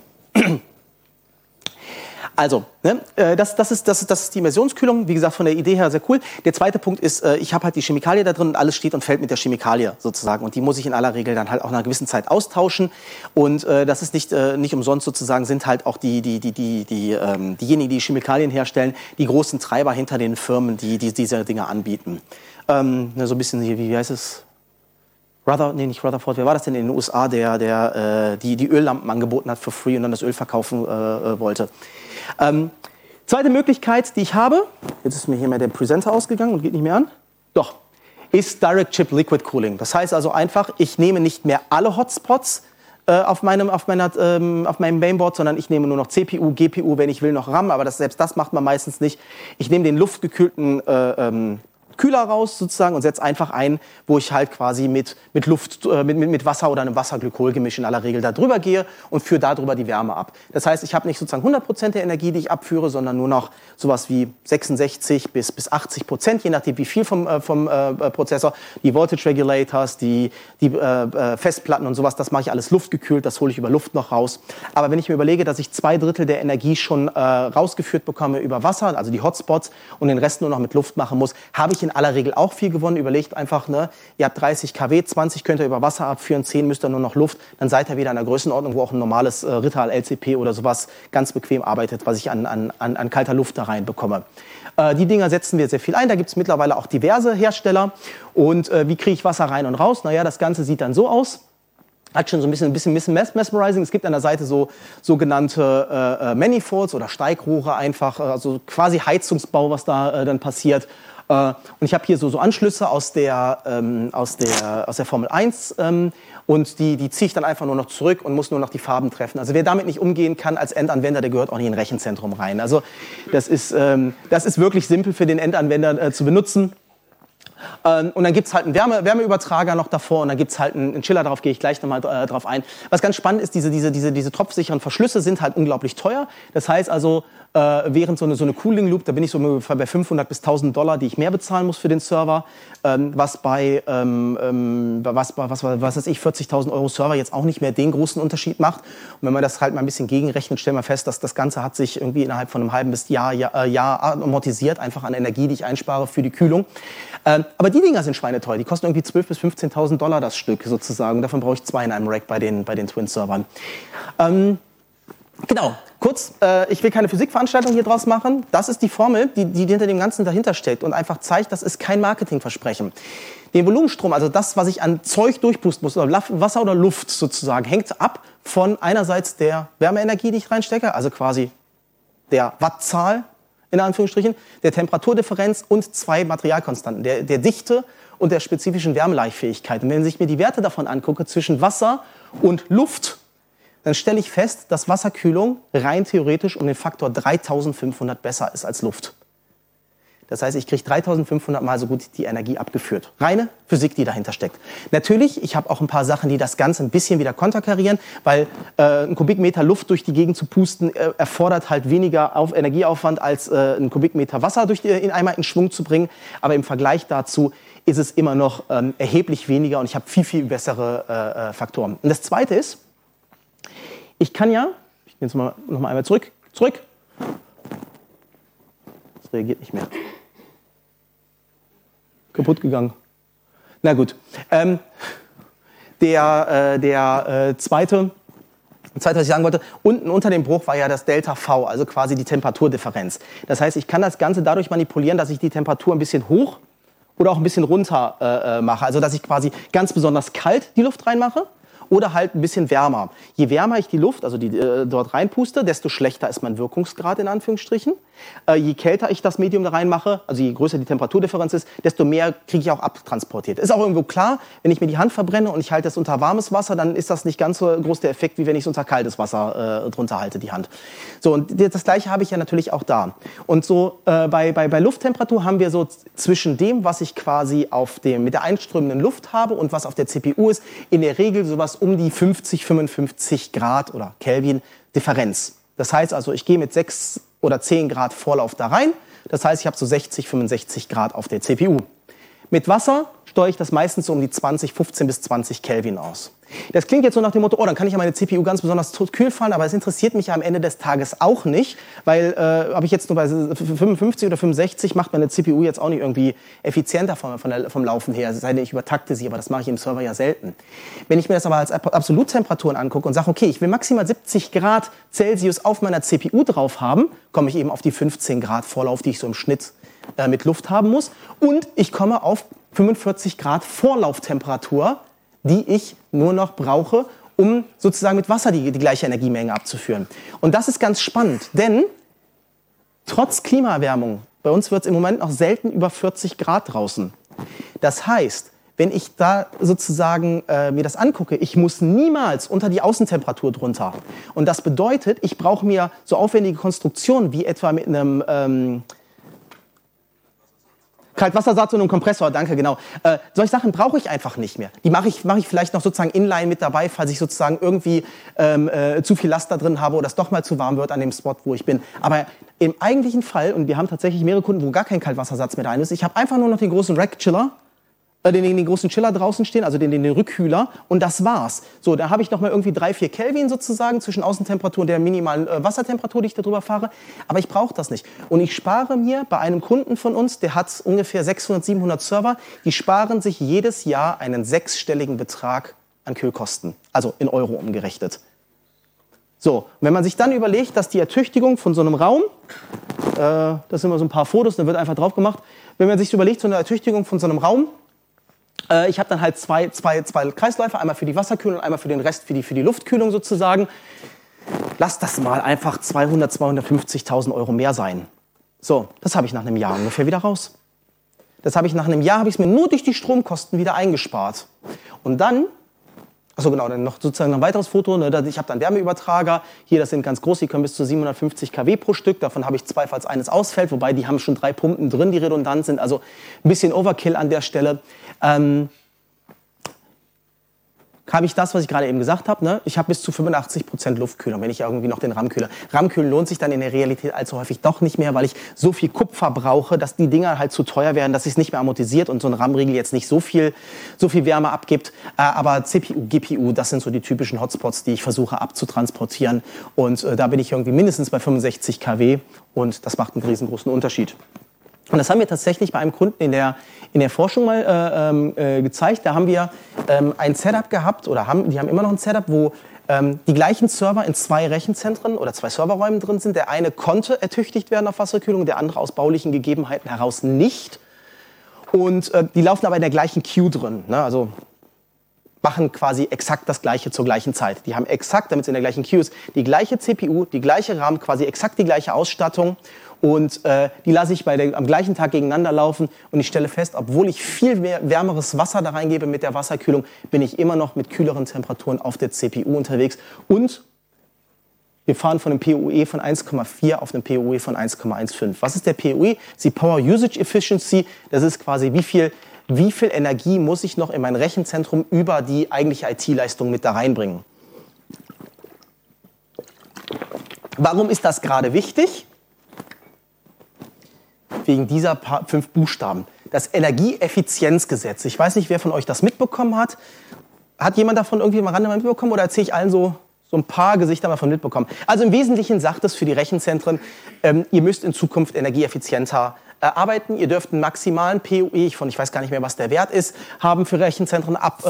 Also, ne, das ist die Immersionskühlung. Wie gesagt, von der Idee her sehr cool. Der zweite Punkt ist, ich habe halt die Chemikalie da drin und alles steht und fällt mit der Chemikalie sozusagen. Und die muss ich in aller Regel dann halt auch nach einer gewissen Zeit austauschen. Und das ist nicht umsonst sozusagen, sind halt auch diejenigen, die Chemikalien herstellen, die großen Treiber hinter den Firmen, die diese Dinge anbieten. So ein bisschen hier, wie heißt es? Nicht Rutherford, wer war das denn in den USA, der die Öllampen angeboten hat für free und dann das Öl verkaufen wollte. Zweite Möglichkeit, die ich habe, jetzt ist mir hier mal der Presenter ausgegangen und geht nicht mehr an, doch, ist Direct Chip Liquid Cooling. Das heißt also einfach, ich nehme nicht mehr alle Hotspots auf meinem Mainboard, sondern ich nehme nur noch CPU, GPU, wenn ich will, noch RAM, aber selbst das macht man meistens nicht. Ich nehme den luftgekühlten Kühler raus sozusagen und setze einfach ein, wo ich halt quasi mit Luft, mit Wasser oder einem Wasser-Glykol-Gemisch in aller Regel da drüber gehe und führe darüber die Wärme ab. Das heißt, ich habe nicht sozusagen 100% der Energie, die ich abführe, sondern nur noch sowas wie 66 bis 80%, je nachdem wie viel vom Prozessor, die Voltage Regulators, die Festplatten und sowas, das mache ich alles luftgekühlt, das hole ich über Luft noch raus. Aber wenn ich mir überlege, dass ich 2/3 der Energie schon rausgeführt bekomme über Wasser, also die Hotspots, und den Rest nur noch mit Luft machen muss, habe ich in aller Regel auch viel gewonnen. Überlegt einfach, ne, ihr habt 30 kW, 20 könnt ihr über Wasser abführen, 10 müsst ihr nur noch Luft, dann seid ihr wieder in der Größenordnung, wo auch ein normales Rital LCP oder sowas ganz bequem arbeitet, was ich an kalter Luft da rein bekomme. Die Dinger setzen wir sehr viel ein, da gibt es mittlerweile auch diverse Hersteller. Und wie kriege ich Wasser rein und raus? Naja, das Ganze sieht dann so aus. Hat schon so ein bisschen mesmerizing. Es gibt an der Seite so sogenannte Manifolds oder Steigrohre einfach, also quasi Heizungsbau, was da dann passiert. Und ich habe hier so Anschlüsse aus der Formel 1 und die ziehe ich dann einfach nur noch zurück und muss nur noch die Farben treffen. Also wer damit nicht umgehen kann als Endanwender, der gehört auch nicht in ein Rechenzentrum rein. Also das ist wirklich simpel für den Endanwender zu benutzen. Und dann gibt's halt einen Wärmeübertrager noch davor und dann gibt's halt einen Chiller, darauf gehe ich gleich nochmal drauf ein. Was ganz spannend ist, diese tropfsicheren Verschlüsse sind halt unglaublich teuer. Das heißt also, während so eine Cooling Loop, da bin ich so ungefähr bei 500 bis 1000 $, die ich mehr bezahlen muss für den Server, was bei, was weiß ich, 40.000 € Server jetzt auch nicht mehr den großen Unterschied macht. Und wenn man das halt mal ein bisschen gegenrechnet, stellt man fest, dass das Ganze hat sich irgendwie innerhalb von einem halben bis Jahr amortisiert, einfach an Energie, die ich einspare für die Kühlung. Aber die Dinger sind schweineteuer, die kosten irgendwie 12.000 bis 15.000 $ das Stück sozusagen. Davon brauche ich 2 in einem Rack bei den Twin-Servern. Genau, kurz, ich will keine Physikveranstaltung hier draus machen. Das ist die Formel, die hinter dem Ganzen dahinter steckt und einfach zeigt, das ist kein Marketingversprechen. Den Volumenstrom, also das, was ich an Zeug durchpusten muss, oder Wasser oder Luft sozusagen, hängt ab von einerseits der Wärmeenergie, die ich reinstecke, also quasi der Wattzahl, in Anführungsstrichen, der Temperaturdifferenz und 2 Materialkonstanten, der Dichte und der spezifischen Wärmeleitfähigkeit. Und wenn ich mir die Werte davon angucke, zwischen Wasser und Luft, dann stelle ich fest, dass Wasserkühlung rein theoretisch um den Faktor 3500 besser ist als Luft. Das heißt, ich kriege 3500 Mal so gut die Energie abgeführt. Reine Physik, die dahinter steckt. Natürlich, ich habe auch ein paar Sachen, die das Ganze ein bisschen wieder konterkarieren, weil ein Kubikmeter Luft durch die Gegend zu pusten erfordert halt weniger Energieaufwand als ein Kubikmeter Wasser einmal in Schwung zu bringen. Aber im Vergleich dazu ist es immer noch erheblich weniger und ich habe viel, viel bessere Faktoren. Und das Zweite ist, ich kann ja, ich gehe jetzt noch mal einmal zurück. Das reagiert nicht mehr. Kaputt gegangen. Na gut. Zweite, was ich sagen wollte, unten unter dem Bruch war ja das Delta V, also quasi die Temperaturdifferenz. Das heißt, ich kann das Ganze dadurch manipulieren, dass ich die Temperatur ein bisschen hoch oder auch ein bisschen runter mache. Also dass ich quasi ganz besonders kalt die Luft reinmache. Oder halt ein bisschen wärmer. Je wärmer ich die Luft, also die dort reinpuste, desto schlechter ist mein Wirkungsgrad in Anführungsstrichen. Je kälter ich das Medium da reinmache, also je größer die Temperaturdifferenz ist, desto mehr kriege ich auch abtransportiert. Ist auch irgendwo klar, wenn ich mir die Hand verbrenne und ich halte das unter warmes Wasser, dann ist das nicht ganz so groß der Effekt, wie wenn ich es unter kaltes Wasser drunter halte, die Hand. So, und das Gleiche habe ich ja natürlich auch da. Und so bei Lufttemperatur haben wir so zwischen dem, was ich quasi mit der einströmenden Luft habe und was auf der CPU ist, in der Regel sowas um die 50, 55 Grad oder Kelvin Differenz. Das heißt also, ich gehe mit 6 oder 10 Grad Vorlauf da rein. Das heißt, ich habe so 60, 65 Grad auf der CPU. Mit Wasser steuere ich das meistens so um die 15 bis 20 Kelvin aus. Das klingt jetzt so nach dem Motto, dann kann ich ja meine CPU ganz besonders kühl fahren, aber es interessiert mich ja am Ende des Tages auch nicht, weil habe ich jetzt nur bei 55 oder 65, macht meine CPU jetzt auch nicht irgendwie effizienter vom Laufen her, es sei denn, ich übertakte sie, aber das mache ich im Server ja selten. Wenn ich mir das aber als Absoluttemperaturen angucke und sage, okay, ich will maximal 70 Grad Celsius auf meiner CPU drauf haben, komme ich eben auf die 15 Grad Vorlauf, die ich so im Schnitt mit Luft haben muss. Und ich komme auf 45 Grad Vorlauftemperatur, die ich nur noch brauche, um sozusagen mit Wasser die gleiche Energiemenge abzuführen. Und das ist ganz spannend, denn trotz Klimaerwärmung, bei uns wird es im Moment noch selten über 40 Grad draußen. Das heißt, wenn ich da sozusagen mir das angucke, ich muss niemals unter die Außentemperatur drunter. Und das bedeutet, ich brauche mir so aufwendige Konstruktionen wie etwa mit einem Kaltwassersatz und einem Kompressor, danke, genau. Solche Sachen brauche ich einfach nicht mehr. Die mache ich vielleicht noch sozusagen inline mit dabei, falls ich sozusagen irgendwie zu viel Last da drin habe oder es doch mal zu warm wird an dem Spot, wo ich bin. Aber im eigentlichen Fall, und wir haben tatsächlich mehrere Kunden, wo gar kein Kaltwassersatz mehr rein ist, ich habe einfach nur noch den großen Rack-Chiller, den großen Chiller draußen stehen, also den Rückkühler, und das war's. So, da habe ich noch mal irgendwie 3-4 Kelvin sozusagen zwischen Außentemperatur und der minimalen Wassertemperatur, die ich da drüber fahre. Aber ich brauche das nicht. Und ich spare mir bei einem Kunden von uns, der hat ungefähr 600, 700 Server, die sparen sich jedes Jahr einen 6-stelligen Betrag an Kühlkosten, also in Euro umgerechnet. So, und wenn man sich dann überlegt, dass die Ertüchtigung von so einem Raum, das sind immer so ein paar Fotos, da wird einfach drauf gemacht, wenn man sich überlegt, so eine Ertüchtigung von so einem Raum, ich habe dann halt zwei Kreisläufe, einmal für die Wasserkühlung und einmal für den Rest, für die Luftkühlung sozusagen. Lass das mal einfach 200, 250.000 Euro mehr sein. So, das habe ich nach einem Jahr ungefähr wieder raus. Das habe ich nach einem Jahr, habe ich es mir nur durch die Stromkosten wieder eingespart. Und dann Achso, genau, dann noch sozusagen ein weiteres Foto. Ne, ich habe dann Wärmeübertrager. Hier, das sind ganz groß, die können bis zu 750 kW pro Stück. Davon habe ich 2, falls eines ausfällt. Wobei, die haben schon 3 Pumpen drin, die redundant sind. Also ein bisschen Overkill an der Stelle. Habe ich das, was ich gerade eben gesagt habe. Ne? Ich habe bis zu 85% Luftkühlung, wenn ich irgendwie noch den RAM kühle. RAM kühlen lohnt sich dann in der Realität allzu häufig doch nicht mehr, weil ich so viel Kupfer brauche, dass die Dinger halt zu teuer werden, dass es nicht mehr amortisiert und so ein RAM-Riegel jetzt nicht so viel Wärme abgibt. Aber CPU, GPU, das sind so die typischen Hotspots, die ich versuche abzutransportieren. Und da bin ich irgendwie mindestens bei 65 kW und das macht einen riesengroßen Unterschied. Und das haben wir tatsächlich bei einem Kunden in der Forschung mal gezeigt. Da haben wir ein Setup gehabt, die haben immer noch ein Setup, wo die gleichen Server in 2 Rechenzentren oder 2 Serverräumen drin sind. Der eine konnte ertüchtigt werden auf Wasserkühlung, der andere aus baulichen Gegebenheiten heraus nicht. Und die laufen aber in der gleichen Queue drin. Ne? Also machen quasi exakt das Gleiche zur gleichen Zeit. Die haben exakt, damit es in der gleichen Queue ist, die gleiche CPU, die gleiche RAM, quasi exakt die gleiche Ausstattung. Und die lasse ich am gleichen Tag gegeneinander laufen. Und ich stelle fest, obwohl ich viel mehr wärmeres Wasser da reingebe mit der Wasserkühlung, bin ich immer noch mit kühleren Temperaturen auf der CPU unterwegs. Und wir fahren von einem PUE von 1,4 auf einem PUE von 1,15. Was ist der PUE? Das ist die Power Usage Efficiency. Das ist quasi, wie viel Energie muss ich noch in mein Rechenzentrum über die eigentliche IT-Leistung mit da reinbringen. Warum ist das gerade wichtig? Wegen dieser 5 Buchstaben. Das Energieeffizienzgesetz. Ich weiß nicht, wer von euch das mitbekommen hat. Hat jemand davon irgendwie mal ran mitbekommen oder erzähle ich allen so ein paar Gesichter davon mitbekommen? Also im Wesentlichen sagt es für die Rechenzentren, ihr müsst in Zukunft energieeffizienter arbeiten. Ihr dürft einen maximalen PUE, ich weiß gar nicht mehr, was der Wert ist, haben für Rechenzentren ab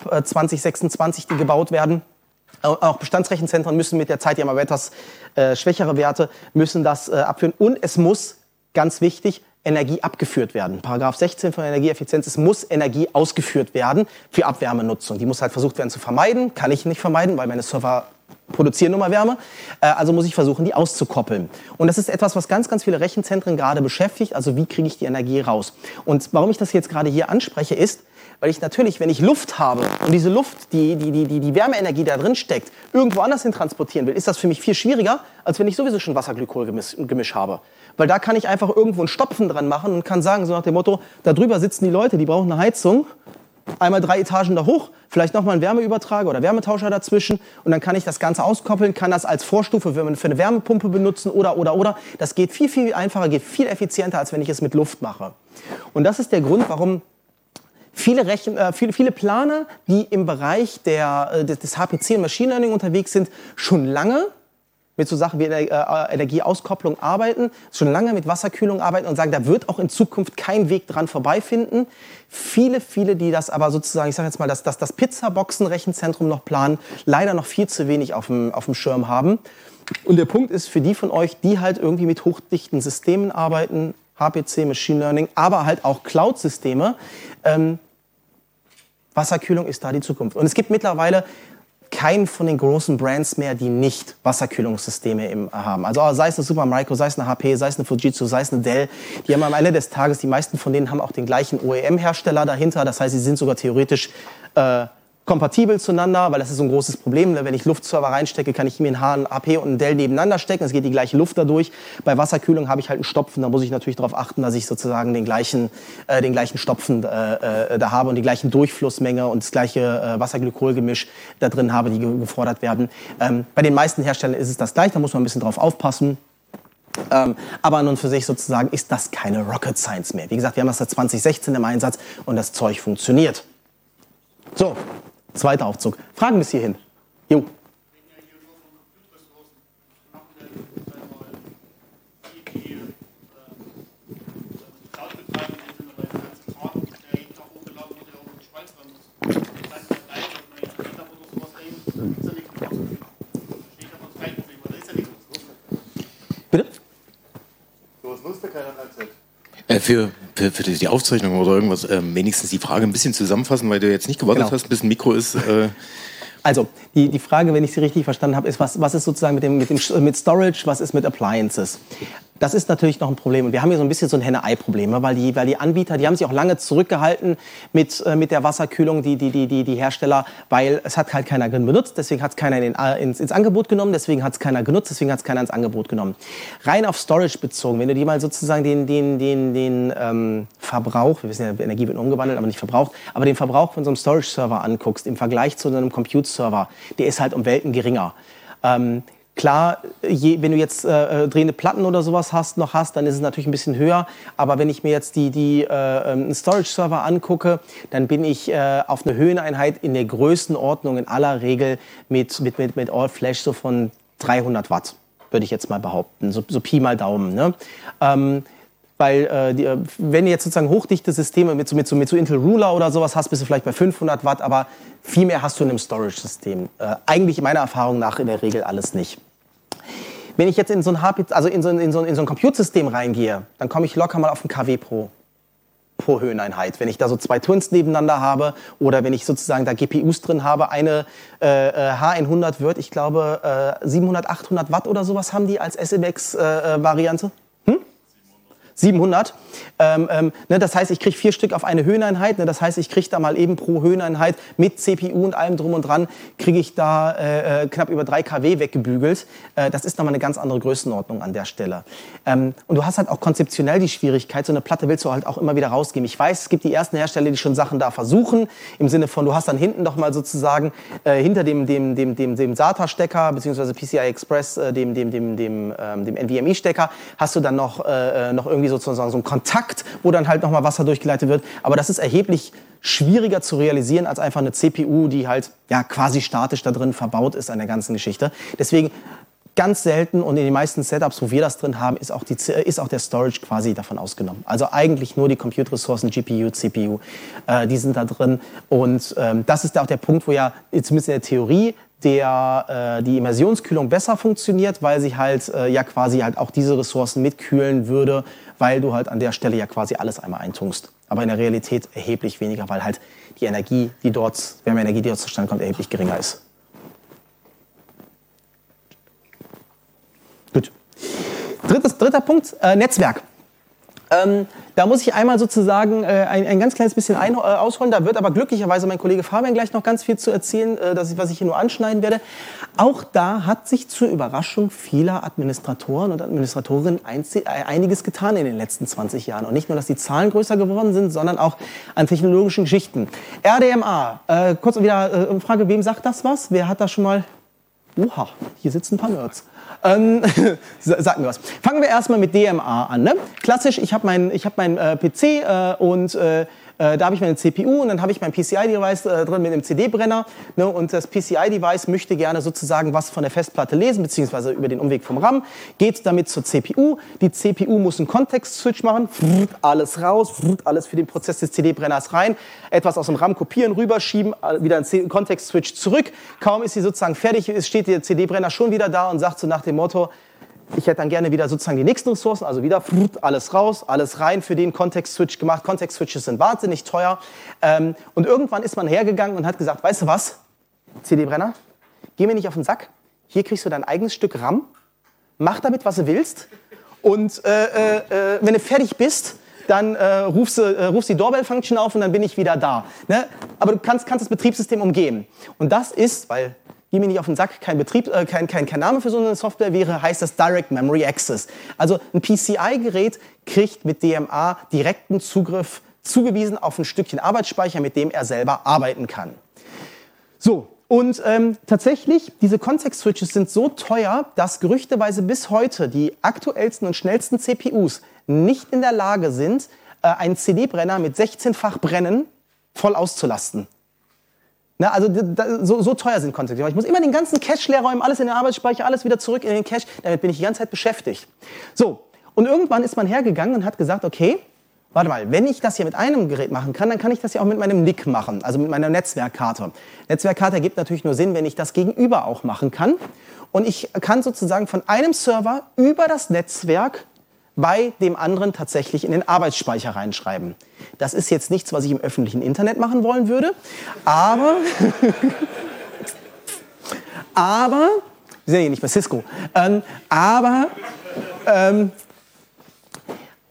2026, die gebaut werden. Auch Bestandsrechenzentren müssen mit der Zeit, die haben aber etwas schwächere Werte, müssen das abführen. Und es muss, ganz wichtig, Energie abgeführt werden. Paragraph 16 von Energieeffizienz, es muss Energie ausgeführt werden für Abwärmenutzung. Die muss halt versucht werden zu vermeiden. Kann ich nicht vermeiden, weil meine Server produzieren nun mal Wärme. Also muss ich versuchen, die auszukoppeln. Und das ist etwas, was ganz, ganz viele Rechenzentren gerade beschäftigt. Also wie kriege ich die Energie raus? Und warum ich das jetzt gerade hier anspreche, ist, weil ich natürlich, wenn ich Luft habe und diese Luft, die Wärmeenergie da drin steckt, irgendwo anders hin transportieren will, ist das für mich viel schwieriger, als wenn ich sowieso schon Wasserglykolgemisch habe. Weil da kann ich einfach irgendwo einen Stopfen dran machen und kann sagen, so nach dem Motto, da drüber sitzen die Leute, die brauchen eine Heizung, einmal 3 Etagen da hoch, vielleicht nochmal einen Wärmeübertrager oder Wärmetauscher dazwischen und dann kann ich das Ganze auskoppeln, kann das als Vorstufe für eine Wärmepumpe benutzen oder. Das geht viel, viel einfacher, geht viel effizienter, als wenn ich es mit Luft mache. Und das ist der Grund, warum viele Planer, die im Bereich des HPC und Machine Learning unterwegs sind, schon lange mit so Sachen wie Energieauskopplung arbeiten, schon lange mit Wasserkühlung arbeiten und sagen, da wird auch in Zukunft kein Weg dran vorbeifinden. Viele, die das aber sozusagen, ich sage jetzt mal, das Pizzaboxen-Rechenzentrum noch planen, leider noch viel zu wenig auf dem Schirm haben. Und der Punkt ist, für die von euch, die halt irgendwie mit hochdichten Systemen arbeiten, HPC, Machine Learning, aber halt auch Cloud-Systeme, Wasserkühlung ist da die Zukunft. Und es gibt mittlerweile keinen von den großen Brands mehr, die nicht Wasserkühlungssysteme haben. Also sei es eine Supermicro, sei es eine HP, sei es eine Fujitsu, sei es eine Dell. Die haben am Ende des Tages, die meisten von denen haben auch den gleichen OEM-Hersteller dahinter. Das heißt, sie sind sogar theoretisch kompatibel zueinander, weil das ist so ein großes Problem. Wenn ich Luftserver reinstecke, kann ich mir einen HP und einen Dell nebeneinander stecken. Es geht die gleiche Luft dadurch. Bei Wasserkühlung habe ich halt einen Stopfen. Da muss ich natürlich darauf achten, dass ich sozusagen den gleichen Stopfen da habe und die gleichen Durchflussmenge und das gleiche Wasserglykolgemisch da drin habe, die gefordert werden. Bei den meisten Herstellern ist es das gleiche. Da muss man ein bisschen drauf aufpassen. Aber nun für sich sozusagen ist das keine Rocket Science mehr. Wie gesagt, wir haben das seit 2016 im Einsatz und das Zeug funktioniert. So, zweiter Aufzug. Fragen bis hierhin. Jo. Bitte? Sowas nutzt ja keiner in Für die Aufzeichnung oder irgendwas, wenigstens die Frage ein bisschen zusammenfassen, weil du jetzt nicht gewartet hast, bis ein Mikro ist. Also, die Frage, wenn ich sie richtig verstanden habe, ist, was ist sozusagen mit Storage, was ist mit Appliances? Das ist natürlich noch ein Problem. Und wir haben hier so ein bisschen so ein Henne-Ei-Problem, ne? Weil die Anbieter, die haben sich auch lange zurückgehalten mit der Wasserkühlung, die Hersteller, weil es hat halt keiner benutzt, deswegen hat es keiner ins Angebot genommen, deswegen hat es keiner genutzt, deswegen hat es keiner ins Angebot genommen. Rein auf Storage bezogen, wenn du dir mal sozusagen den Verbrauch, wir wissen ja, Energie wird umgewandelt, aber nicht verbraucht, aber den Verbrauch von so einem Storage-Server anguckst, im Vergleich zu einem Compute-Server, der ist halt um Welten geringer. Klar, wenn du jetzt drehende Platten oder sowas hast, dann ist es natürlich ein bisschen höher. Aber wenn ich mir jetzt einen Storage-Server angucke, dann bin ich auf eine Höheneinheit in der Größenordnung in aller Regel mit All-Flash so von 300 Watt, würde ich jetzt mal behaupten. So Pi mal Daumen. Ne? Weil wenn du jetzt sozusagen hochdichte Systeme mit so Intel Ruler oder sowas hast, bist du vielleicht bei 500 Watt, aber viel mehr hast du in einem Storage-System. Eigentlich meiner Erfahrung nach in der Regel alles nicht. Wenn ich jetzt in so ein Compute-System reingehe, dann komme ich locker mal auf ein kW pro Höheneinheit. Wenn ich da so zwei Twins nebeneinander habe oder wenn ich sozusagen da GPUs drin habe, eine H100 wird, ich glaube 700, 800 Watt oder sowas haben die als SMX-Variante. 700. Das heißt, ich kriege 4 Stück auf eine Höheneinheit. Das heißt, ich kriege da mal eben pro Höheneinheit mit CPU und allem drum und dran, kriege ich da knapp über 3 kW weggebügelt. Das ist nochmal eine ganz andere Größenordnung an der Stelle. Und du hast halt auch konzeptionell die Schwierigkeit, so eine Platte willst du halt auch immer wieder rausgeben. Ich weiß, es gibt die ersten Hersteller, die schon Sachen da versuchen, im Sinne von, du hast dann hinten doch mal sozusagen hinter dem SATA-Stecker, beziehungsweise PCI Express, dem NVMe-Stecker, hast du dann noch irgendwie sozusagen so einen Kontakt, wo dann halt nochmal Wasser durchgeleitet wird. Aber das ist erheblich schwieriger zu realisieren als einfach eine CPU, die halt ja quasi statisch da drin verbaut ist an der ganzen Geschichte. Deswegen ganz selten und in den meisten Setups, wo wir das drin haben, ist auch der Storage quasi davon ausgenommen. Also eigentlich nur die Compute-Ressourcen, GPU, CPU, die sind da drin. Und das ist auch der Punkt, wo ja zumindest in der Theorie die Immersionskühlung besser funktioniert, weil sie halt ja quasi halt auch diese Ressourcen mitkühlen würde, weil du halt an der Stelle ja quasi alles einmal eintungst. Aber in der Realität erheblich weniger, weil halt die Wärmeenergie, die dort zustande kommt, erheblich geringer ist. Gut. Dritter Punkt, Netzwerk. Da muss ich einmal sozusagen ein ganz kleines bisschen ausholen. Da wird aber glücklicherweise mein Kollege Fabian gleich noch ganz viel zu erzählen, was ich hier nur anschneiden werde. Auch da hat sich zur Überraschung vieler Administratoren und Administratorinnen einiges getan in den letzten 20 Jahren. Und nicht nur, dass die Zahlen größer geworden sind, sondern auch an technologischen Geschichten. RDMA, kurz wieder Frage, wem sagt das was? Wer hat da schon mal... Oha, hier sitzen ein paar Nerds. Sag mir was. Fangen wir erstmal mit DMA an. Ne? Klassisch, ich hab mein PC und da habe ich meine CPU und dann habe ich mein PCI-Device drin mit einem CD-Brenner. Ne? Und das PCI-Device möchte gerne sozusagen was von der Festplatte lesen, beziehungsweise über den Umweg vom RAM. Geht damit zur CPU. Die CPU muss einen Kontext-Switch machen. Alles raus, alles für den Prozess des CD-Brenners rein. Etwas aus dem RAM kopieren, rüberschieben, wieder einen Kontext-Switch zurück. Kaum ist sie sozusagen fertig, steht der CD-Brenner schon wieder da und sagt so nach dem Motto, ich hätte dann gerne wieder sozusagen die nächsten Ressourcen, also wieder alles raus, alles rein für den Kontext-Switch gemacht. Kontext-Switches sind wahnsinnig teuer. Und irgendwann ist man hergegangen und hat gesagt, weißt du was, CD-Brenner, geh mir nicht auf den Sack. Hier kriegst du dein eigenes Stück RAM. Mach damit, was du willst. Und wenn du fertig bist, dann rufst die Doorbell-Function auf und dann bin ich wieder da. Ne? Aber du kannst das Betriebssystem umgehen. Und das ist, weil... Geh mir nicht auf den Sack, kein Name für so eine Software wäre, heißt das Direct Memory Access. Also ein PCI-Gerät kriegt mit DMA direkten Zugriff zugewiesen auf ein Stückchen Arbeitsspeicher, mit dem er selber arbeiten kann. So, und tatsächlich, diese Context-Switches sind so teuer, dass gerüchteweise bis heute die aktuellsten und schnellsten CPUs nicht in der Lage sind, einen CD-Brenner mit 16-fach Brennen voll auszulasten. Na, also so teuer sind Kontext. Ich muss immer den ganzen Cache leer räumen, alles in den Arbeitsspeicher, alles wieder zurück in den Cache. Damit bin ich die ganze Zeit beschäftigt. So, und irgendwann ist man hergegangen und hat gesagt, okay, warte mal, wenn ich das hier mit einem Gerät machen kann, dann kann ich das ja auch mit meinem NIC machen, also mit meiner Netzwerkkarte. Netzwerkkarte ergibt natürlich nur Sinn, wenn ich das gegenüber auch machen kann. Und ich kann sozusagen von einem Server über das Netzwerk bei dem anderen tatsächlich in den Arbeitsspeicher reinschreiben. Das ist jetzt nichts, was ich im öffentlichen Internet machen wollen würde, aber wir sind ja hier nicht bei Cisco,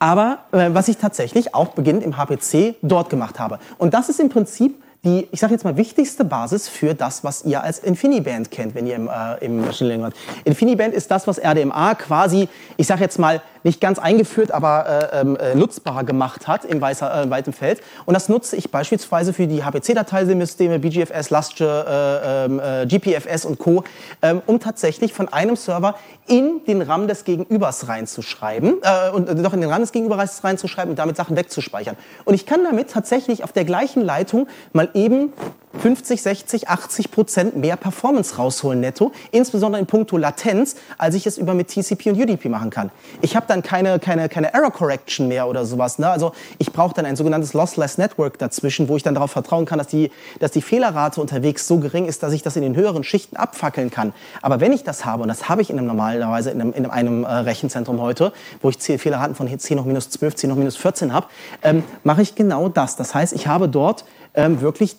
aber was ich tatsächlich auch beginnend im HPC dort gemacht habe. Und das ist im Prinzip die, ich sage jetzt mal, wichtigste Basis für das, was ihr als InfiniBand kennt, wenn ihr im Machine Learning macht. InfiniBand ist das, was RDMA quasi, ich sage jetzt mal, nicht ganz eingeführt, aber nutzbar gemacht hat im weiten Feld. Und das nutze ich beispielsweise für die HPC-Dateisysteme, BGFS, LastGIS, GPFS und Co., um tatsächlich von einem Server in den RAM des Gegenübers reinzuschreiben, und damit Sachen wegzuspeichern. Und ich kann damit tatsächlich auf der gleichen Leitung mal eben 50, 60, 80% mehr Performance rausholen netto, insbesondere in puncto Latenz, als ich es über mit TCP und UDP machen kann. Ich habe dann keine Error Correction mehr oder sowas. Ne? Also ich brauche dann ein sogenanntes Lossless Network dazwischen, wo ich dann darauf vertrauen kann, dass die Fehlerrate unterwegs so gering ist, dass ich das in den höheren Schichten abfackeln kann. Aber wenn ich das habe, und das habe ich normalerweise in einem Rechenzentrum heute, wo ich Fehlerraten von 10 hoch minus 12, 10 hoch minus 14 habe, mache ich genau das. Das heißt, ich habe dort wirklich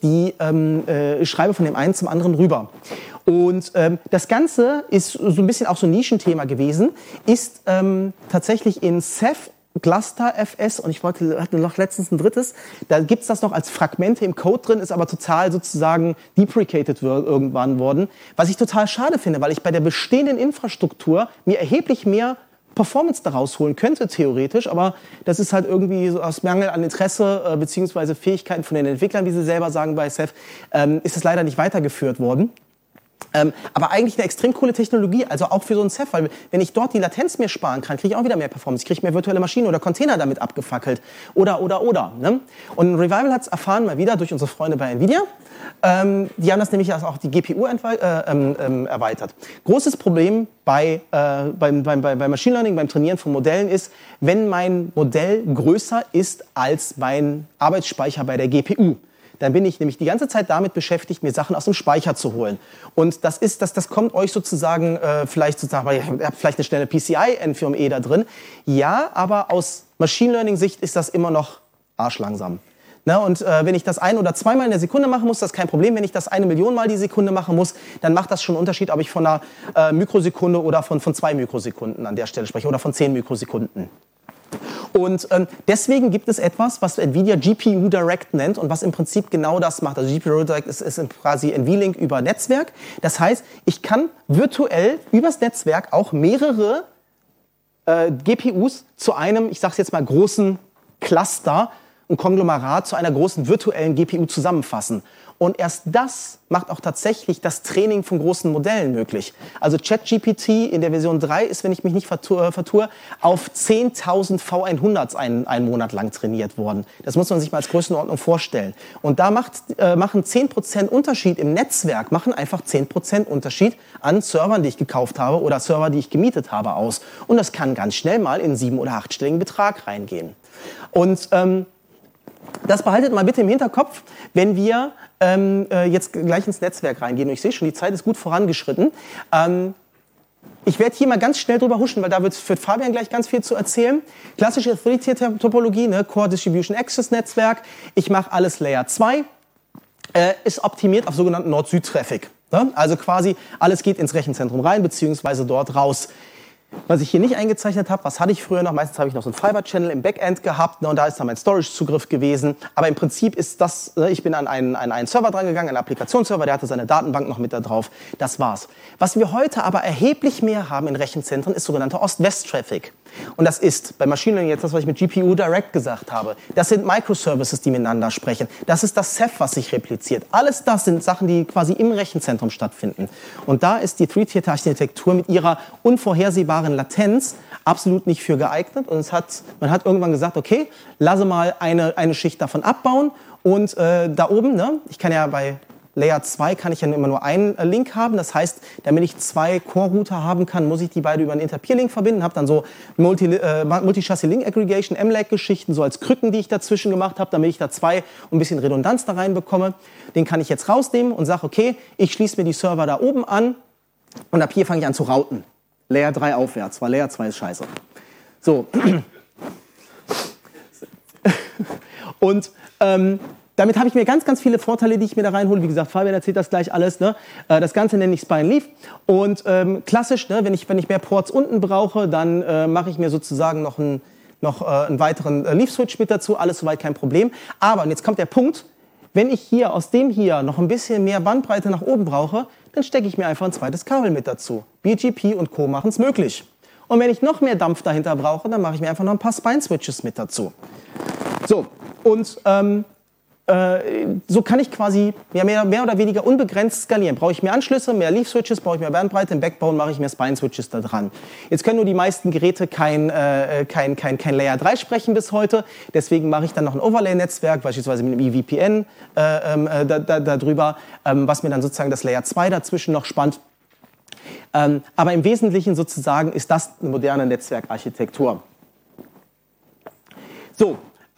ich schreibe von dem einen zum anderen rüber. Und das Ganze ist so ein bisschen auch so ein Nischenthema gewesen, ist tatsächlich in Ceph, Gluster FS, und ich hatte noch letztens ein drittes, da gibt's das noch als Fragmente im Code drin, ist aber total sozusagen deprecated irgendwann worden, was ich total schade finde, weil ich bei der bestehenden Infrastruktur mir erheblich mehr Performance daraus holen könnte, theoretisch, aber das ist halt irgendwie so aus Mangel an Interesse beziehungsweise Fähigkeiten von den Entwicklern, wie sie selber sagen bei Ceph, ist es leider nicht weitergeführt worden. Aber eigentlich eine extrem coole Technologie, also auch für so ein Ceph, weil wenn ich dort die Latenz mehr sparen kann, kriege ich auch wieder mehr Performance, ich kriege mehr virtuelle Maschinen oder Container damit abgefackelt oder. Ne? Und Revival hat es erfahren, mal wieder durch unsere Freunde bei Nvidia. Die haben das nämlich auch die GPU erweitert. Großes Problem bei Machine Learning, beim Trainieren von Modellen ist, wenn mein Modell größer ist als mein Arbeitsspeicher bei der GPU. Dann bin ich nämlich die ganze Zeit damit beschäftigt, mir Sachen aus dem Speicher zu holen. Und das kommt euch sozusagen, ihr habt vielleicht eine schnelle PCI-N4ME da drin. Ja, aber aus Machine Learning-Sicht ist das immer noch arschlangsam. Na, und wenn ich das 1 oder 2 Mal in der Sekunde machen muss, das ist kein Problem. Wenn ich das 1 Million Mal die Sekunde machen muss, dann macht das schon einen Unterschied, ob ich von einer Mikrosekunde oder von 2 Mikrosekunden an der Stelle spreche oder von 10 Mikrosekunden. Und deswegen gibt es etwas, was Nvidia GPU Direct nennt und was im Prinzip genau das macht. Also GPU Direct ist quasi NVLink über Netzwerk. Das heißt, ich kann virtuell übers Netzwerk auch mehrere GPUs zu einem, ich sage es jetzt mal, großen Cluster, ein Konglomerat zu einer großen virtuellen GPU zusammenfassen. Und erst das macht auch tatsächlich das Training von großen Modellen möglich. Also ChatGPT in der Version 3 ist, wenn ich mich nicht vertue, auf 10.000 V100s einen Monat lang trainiert worden. Das muss man sich mal als Größenordnung vorstellen. Und da machen 10% Unterschied im Netzwerk, machen einfach 10% Unterschied an Servern, die ich gekauft habe oder Server, die ich gemietet habe, aus. Und das kann ganz schnell mal in 7- oder 8-stelligen Betrag reingehen. Und das behaltet mal bitte im Hinterkopf, wenn wir jetzt gleich ins Netzwerk reingehen. Und ich sehe schon, die Zeit ist gut vorangeschritten. Ich werde hier mal ganz schnell drüber huschen, weil da wird Fabian gleich ganz viel zu erzählen. Klassische Authority-Topologie, ne? Core Distribution Access Netzwerk. Ich mache alles Layer 2. Ist optimiert auf sogenannten Nord-Süd-Traffic. Ne? Also quasi alles geht ins Rechenzentrum rein, beziehungsweise dort raus. Was ich hier nicht eingezeichnet habe, was hatte ich früher noch? Meistens habe ich noch so einen Fiber-Channel im Backend gehabt, ne, und da ist dann mein Storage-Zugriff gewesen. Aber im Prinzip ist das, ich bin an einen Server dran gegangen, einen Applikationsserver, der hatte seine Datenbank noch mit da drauf. Das war's. Was wir heute aber erheblich mehr haben in Rechenzentren, ist sogenannter Ost-West-Traffic. Und das ist bei Machine Learning jetzt das, was ich mit GPU Direct gesagt habe. Das sind Microservices, die miteinander sprechen. Das ist das Ceph, was sich repliziert. Alles das sind Sachen, die quasi im Rechenzentrum stattfinden. Und da ist die Three-Tier-Architektur mit ihrer unvorhersehbaren Latenz absolut nicht für geeignet. Und man hat irgendwann gesagt, okay, lasse mal eine Schicht davon abbauen. Und da oben, ne, ich kann ja bei Layer 2 kann ich ja immer nur einen Link haben. Das heißt, damit ich 2 Core-Router haben kann, muss ich die beide über einen Inter-Peer-Link verbinden. Habe dann so Multi-Chassis-Link-Aggregation, MLAG-Geschichten, so als Krücken, die ich dazwischen gemacht habe, damit ich da ein bisschen Redundanz da reinbekomme. Den kann ich jetzt rausnehmen und sage, okay, ich schließe mir die Server da oben an und ab hier fange ich an zu routen. Layer 3 aufwärts, weil Layer 2 ist scheiße. So. Und damit habe ich mir ganz, ganz viele Vorteile, die ich mir da reinhole. Wie gesagt, Fabian erzählt das gleich alles. Ne? Das Ganze nenne ich Spine Leaf. Und klassisch, ne, wenn ich mehr Ports unten brauche, dann mache ich mir sozusagen noch ein noch einen weiteren Leaf-Switch mit dazu, alles soweit kein Problem. Aber, und jetzt kommt der Punkt, wenn ich hier aus dem hier noch ein bisschen mehr Bandbreite nach oben brauche, dann stecke ich mir einfach ein zweites Kabel mit dazu. BGP und Co. machen es möglich. Und wenn ich noch mehr Dampf dahinter brauche, dann mache ich mir einfach noch ein paar Spine-Switches mit dazu. So, und so kann ich quasi mehr oder weniger unbegrenzt skalieren. Brauche ich mehr Anschlüsse, mehr Leaf-Switches, brauche ich mehr Bandbreite, im Backbone mache ich mehr Spine-Switches da dran. Jetzt können nur die meisten Geräte kein Layer 3 sprechen bis heute, deswegen mache ich dann noch ein Overlay-Netzwerk, beispielsweise mit einem EVPN da drüber, was mir dann sozusagen das Layer 2 dazwischen noch spannt. Aber im Wesentlichen sozusagen ist das eine moderne Netzwerkarchitektur. So,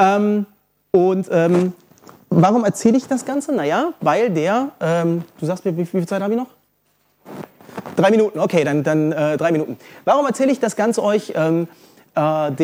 warum erzähle ich das Ganze? Naja, weil du sagst mir, wie viel Zeit habe ich noch? 3 Minuten, okay, dann 3 Minuten. Warum erzähle ich das Ganze euch? Wieder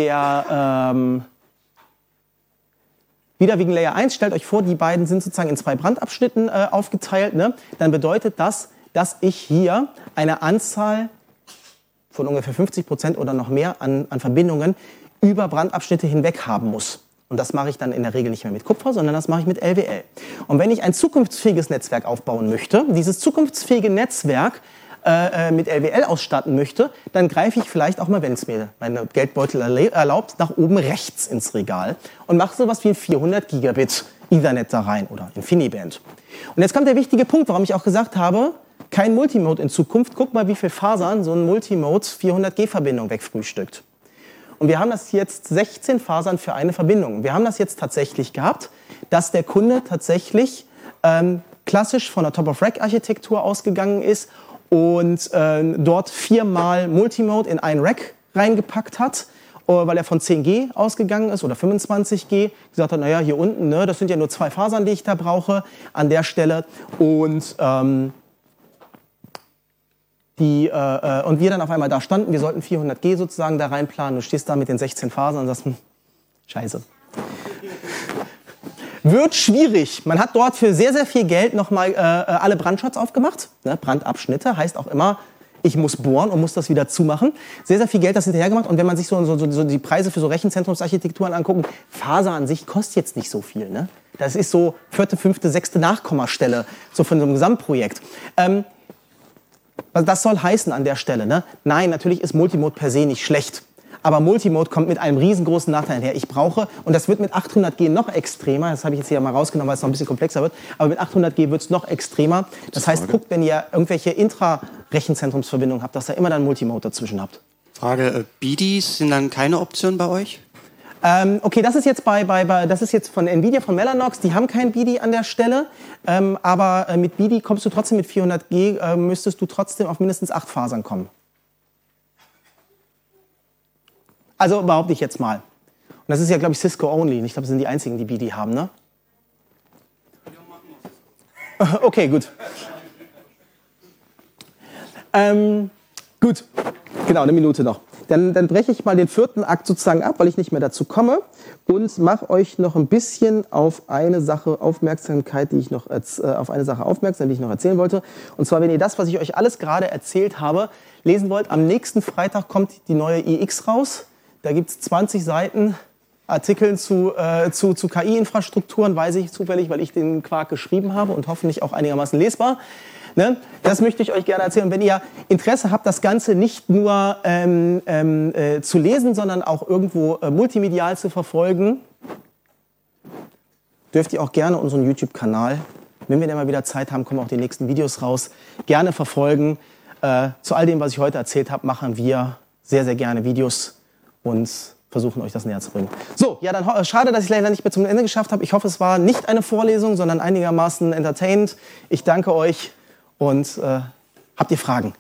wegen Layer 1, stellt euch vor, die beiden sind sozusagen in 2 Brandabschnitten aufgeteilt. Ne? Dann bedeutet das, dass ich hier eine Anzahl von ungefähr 50% oder noch mehr an Verbindungen über Brandabschnitte hinweg haben muss. Und das mache ich dann in der Regel nicht mehr mit Kupfer, sondern das mache ich mit LWL. Und wenn ich ein zukunftsfähiges Netzwerk aufbauen möchte, dieses zukunftsfähige Netzwerk mit LWL ausstatten möchte, dann greife ich vielleicht auch mal, wenn es mir meine Geldbeutel erlaubt, nach oben rechts ins Regal und mache sowas wie ein 400 Gigabit Ethernet da rein oder InfiniBand. Und jetzt kommt der wichtige Punkt, warum ich auch gesagt habe, kein Multimode in Zukunft. Guck mal, wie viel Fasern so ein Multimode 400G-Verbindung wegfrühstückt. Und wir haben das jetzt 16 Fasern für eine Verbindung. Wir haben das jetzt tatsächlich gehabt, dass der Kunde tatsächlich klassisch von der Top-of-Rack-Architektur ausgegangen ist und dort 4-mal Multimode in ein Rack reingepackt hat, weil er von 10G ausgegangen ist oder 25G. Gesagt hat, naja, hier unten, ne, das sind ja nur 2 Fasern, die ich da brauche an der Stelle. Und wir dann auf einmal da standen, wir sollten 400G sozusagen da reinplanen. Du stehst da mit den 16 Fasern und sagst, scheiße. Wird schwierig. Man hat dort für sehr, sehr viel Geld nochmal alle Brandshots aufgemacht. Ne? Brandabschnitte heißt auch immer, ich muss bohren und muss das wieder zumachen. Sehr, sehr viel Geld das hinterher gemacht. Und wenn man sich so die Preise für so Rechenzentrumsarchitekturen anguckt, Faser an sich kostet jetzt nicht so viel. Ne? Das ist so 4., 5., 6. Nachkommastelle so von so einem Gesamtprojekt. Das soll heißen an der Stelle, ne? Nein, natürlich ist Multimode per se nicht schlecht. Aber Multimode kommt mit einem riesengroßen Nachteil her. Ich brauche, und das wird mit 800G noch extremer, das habe ich jetzt hier mal rausgenommen, weil es noch ein bisschen komplexer wird, aber mit 800G wird es noch extremer. Das heißt, guckt, wenn ihr irgendwelche Intra-Rechenzentrumsverbindungen habt, dass ihr immer dann Multimode dazwischen habt. Frage, BIDIs sind dann keine Option bei euch? Okay, das ist jetzt das ist jetzt von Nvidia, von Mellanox, die haben kein BIDI an der Stelle, aber mit BIDI kommst du trotzdem mit 400G, müsstest du trotzdem auf mindestens 8 Fasern kommen. Also behaupte ich jetzt mal. Und das ist ja, glaube ich, Cisco only. Ich glaube, das sind die einzigen, die BIDI haben, ne? Okay, gut. Gut, genau, 1 Minute noch. Dann breche ich mal den 4. Akt sozusagen ab, weil ich nicht mehr dazu komme und mache euch noch ein bisschen auf eine Sache aufmerksam, die ich noch erzählen wollte. Und zwar, wenn ihr das, was ich euch alles gerade erzählt habe, lesen wollt, am nächsten Freitag kommt die neue iX raus. Da gibt es 20 Seiten Artikeln zu KI-Infrastrukturen, weiß ich zufällig, weil ich den Quark geschrieben habe und hoffentlich auch einigermaßen lesbar. Ne? Das möchte ich euch gerne erzählen. Und wenn ihr Interesse habt, das Ganze nicht nur zu lesen, sondern auch irgendwo multimedial zu verfolgen, dürft ihr auch gerne unseren YouTube-Kanal, wenn wir dann mal wieder Zeit haben, kommen auch die nächsten Videos raus, gerne verfolgen. Zu all dem, was ich heute erzählt habe, machen wir sehr, sehr gerne Videos und versuchen, euch das näher zu bringen. So, ja, dann schade, dass ich leider nicht mehr zum Ende geschafft habe. Ich hoffe, es war nicht eine Vorlesung, sondern einigermaßen entertainend. Ich danke euch und habt ihr Fragen?